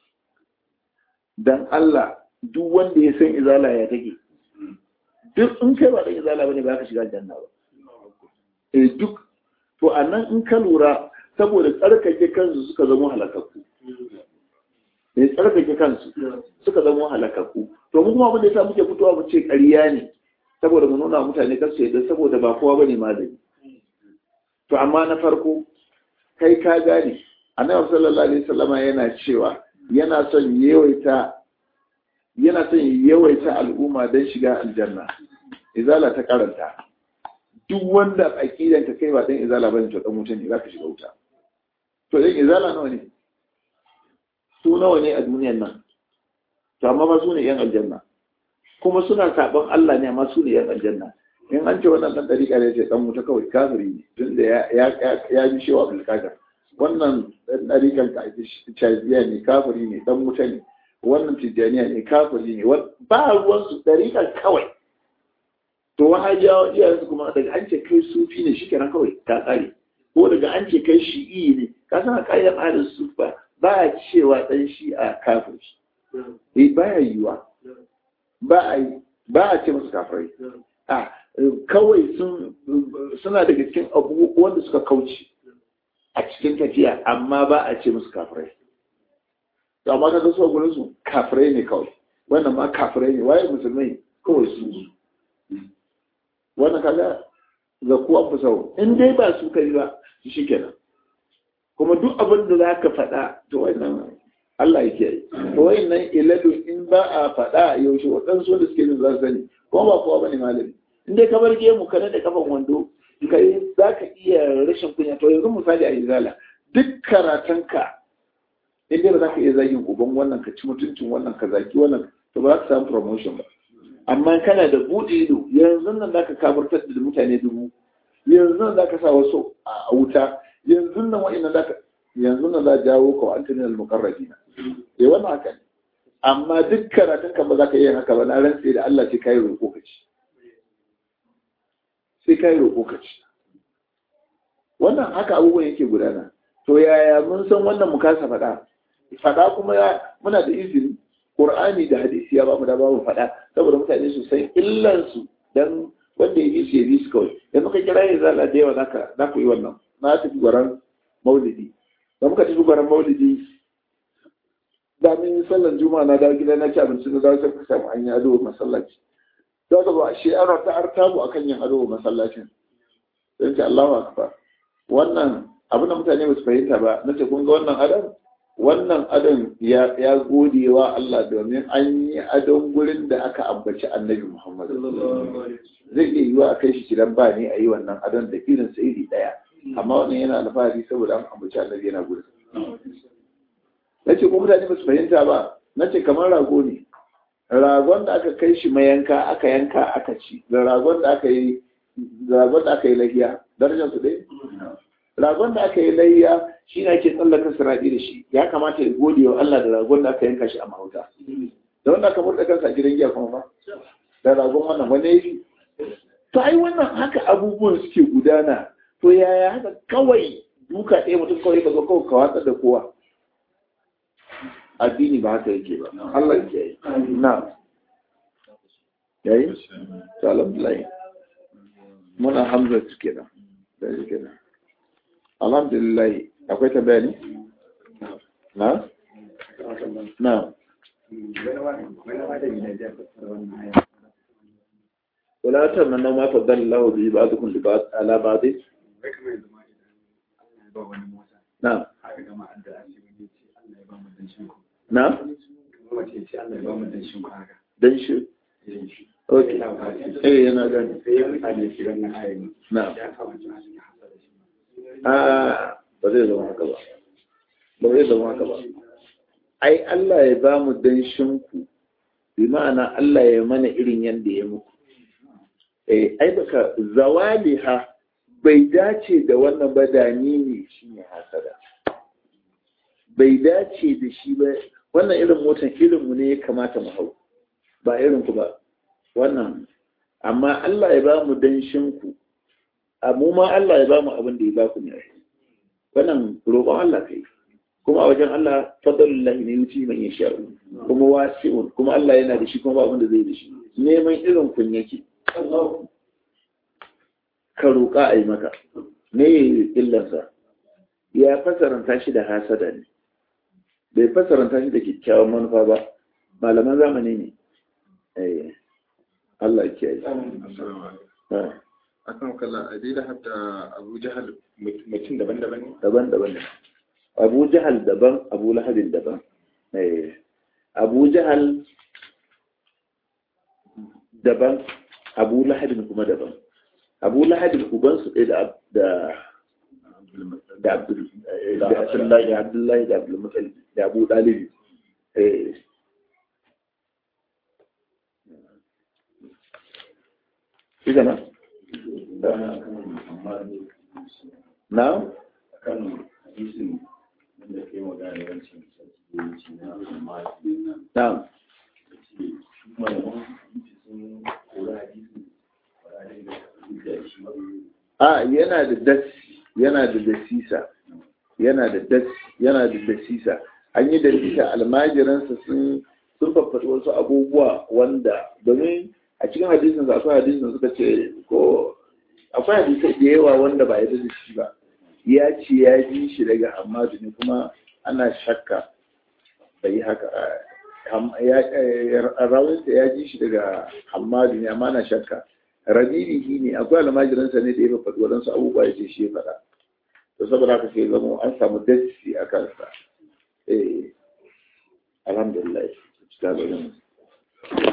dan Allah duk wanda ya san izala ya take duk in kai ba da izala bane ba ka shiga aljanna ba eh duk to anan in ka lura saboda tsarkake kansu suka zama halakakku ne tsarkake kansu suka zama halakakku to mu kuma abin da yasa muke fitowa mu ce ƙarya ne saboda mu nuna mutane kar su yadda saboda ba kowa bane malami to amma na farko kai ka gane annabi sallallahu alaihi wasallama yana cewa yana son yawaita yana son yawaita al'umma don shiga aljanna izala ta karanta duk wanda aqidan ka kai ba dan izala bane to dan wuta ne zaka shiga wuta to dan izala nawa ne su nawa ne a duniyar nan to amma ba su ne yan aljanna kuma suna saban Allah ne amma su ne yan aljanna in an ce wannan dan dariƙa ne ce dan wuta kawai kafiri ne tunda ya ya ya bi shewa bil kaga wannan dan dariƙan ka ce ne kafiri ne dan wuta ne wannan tijjaniya ne kafiri ne ba ruwan su dariƙan kawai to wahajawa iyayensu kuma daga an ce kai sufi ne shikenan kawai ta tsare ko daga an ce kai shi'i ne ka san kayan ahlus sufa ba a cewa dan shi'a kafiri eh baya yiwa ba a ba a ce musu kafirai a kawai sun suna daga cikin abubuwan da suka kauce a cikin tafiya amma ba a ce musu kafirai to amma kaga su gurin su kafirai ne kawai wannan ma kafirai ne waye musulmai kawai su wannan kaga ga ku an fusau in dai ba su kai ba shi kenan kuma duk abin da zaka faɗa to wannan Allah yake yi to wannan iladu in ba a faɗa yaushe waɗansu da suke jin za su sani kuma ba kowa bane malami in dai ka bar gemu kana da kafan wando kai zaka iya rashin kunya to yanzu misali a izala duk karatunka in dai ba za ka iya zagin uban wannan ka ci mutuncin wannan ka zaki wannan to ba za ka samu promotion ba amma kana da buɗe ido yanzu nan za ka kabartar da mutane dubu yanzu nan za ka sa wasu a wuta yanzu nan wa'in za ka yanzu nan za jawo ka wa antanin al-muqarrabina eh wannan haka ne amma duk karatun ka ba za ka yi haka ba na rantse da Allah sai kai roƙo ka ci sai kai roƙo ka ci wannan haka abubuwan yake gudana to yaya mun san wannan mu kasa faɗa faɗa kuma muna da izini Qur'ani da hadisi ya ba mu da babu faɗa saboda mutane su san illan su dan wanda ya bi su ya bi su kawai yanzu ka kira yin zala da yawa zaka za ku yi wannan na tafi gwaran maulidi da muka tafi gwaran maulidi da min sallan juma'a na dawo gida na ci abinci na dawo sai ka samu an yi ado masallaci za ka ba shi ana ta artabu akan yin ado masallacin sai ce Allahu akbar wannan abin da mutane ba su fahimta ba nace kun ga wannan adam wannan adon ya gode wa Allah domin an yi adon gurin da aka ambaci annabi Muhammad zai iya yiwa a kai shi gidan ba ne a yi wannan adon da irin sa iri daya amma wannan yana alfahari saboda an ambaci annabi yana gurin nace ko mutane ba su fahimta ba nace kamar rago ne ragon da aka kai shi mayanka aka yanka aka ci da ragon da aka yi ragon da aka yi lahiya darajar su dai ragon da aka yi layya shi ne ake tsallaka siraɗi da shi ya kamata ya gode wa Allah da ragon da aka yanka shi a mahauta da wanda aka murɗa kansa a gidan giya kuma ba da ragon wannan wani ya yi to ai wannan haka abubuwan suke gudana to yaya haka kawai duka ɗaya mutum kawai ka zo kawai ka watsar da kowa addini ba haka yake ba Allah yake yi na yayi to alhamdulillah muna hamza suke da da yake da alhamdulillah akwai tambaya ne na na wala ta manna ma faddala Allah bi ba'dukum li ba'd ala ba'd na na dan shi okay eh yana gani na a ba zai zama haka ba ba zai zama haka ba ai Allah ya ba mu danshin ku bi ma'ana Allah ya mana irin yanda ya muku eh ai baka zawaliha bai dace da wannan badani ne shine hasada bai dace da shi ba wannan irin motan irin mu ne ya kamata mu hau ba irin ku ba wannan amma Allah ya ba mu danshin ku mu ma Allah ya ba mu abin da ya ba ku ne wannan roƙon Allah kai kuma a wajen Allah fadlullahi ne yuti man yasha kuma wasi'un kuma Allah yana da shi kuma ba abin da zai da shi neman irin kun yake ka roƙa a yi maka me illarsa ya fasaranta shi da hasada ne bai fasaranta shi da kyakkyawan manufa ba malaman zamani ne Allah ya kiyaye akan kalla adila hatta Abu Jahal mutum daban-daban ne daban-daban ne Abu Jahal daban Abu Lahab daban eh Abu Jahal daban Abu Lahab kuma daban Abu Lahab uban su da da da Abdullahi da Abdullahi da Abdul Muttalib da Abu Talib eh Ida na? Na? Kan hadisin da ke magana yawancin sarki na amma Na? A yana da das yana da dasisa yana da das yana da dasisa an yi dasisa almajiransa sun sun faɗi wasu abubuwa wanda domin a cikin hadisin sa akwai hadisin suka ce ko akwai hadisai da yawa wanda ba yadda da shi ba ya ce ya ji shi daga Hamadu ne kuma ana shakka bai yi haka rawinsa ya ji shi daga Hamadu ne amma ana shakka rabibihi ne akwai almajiransa ne da ya faɗi waɗansu abubuwa ya ce shi ya faɗa to saboda haka sai zama an samu dasi a kansa eh alhamdulillah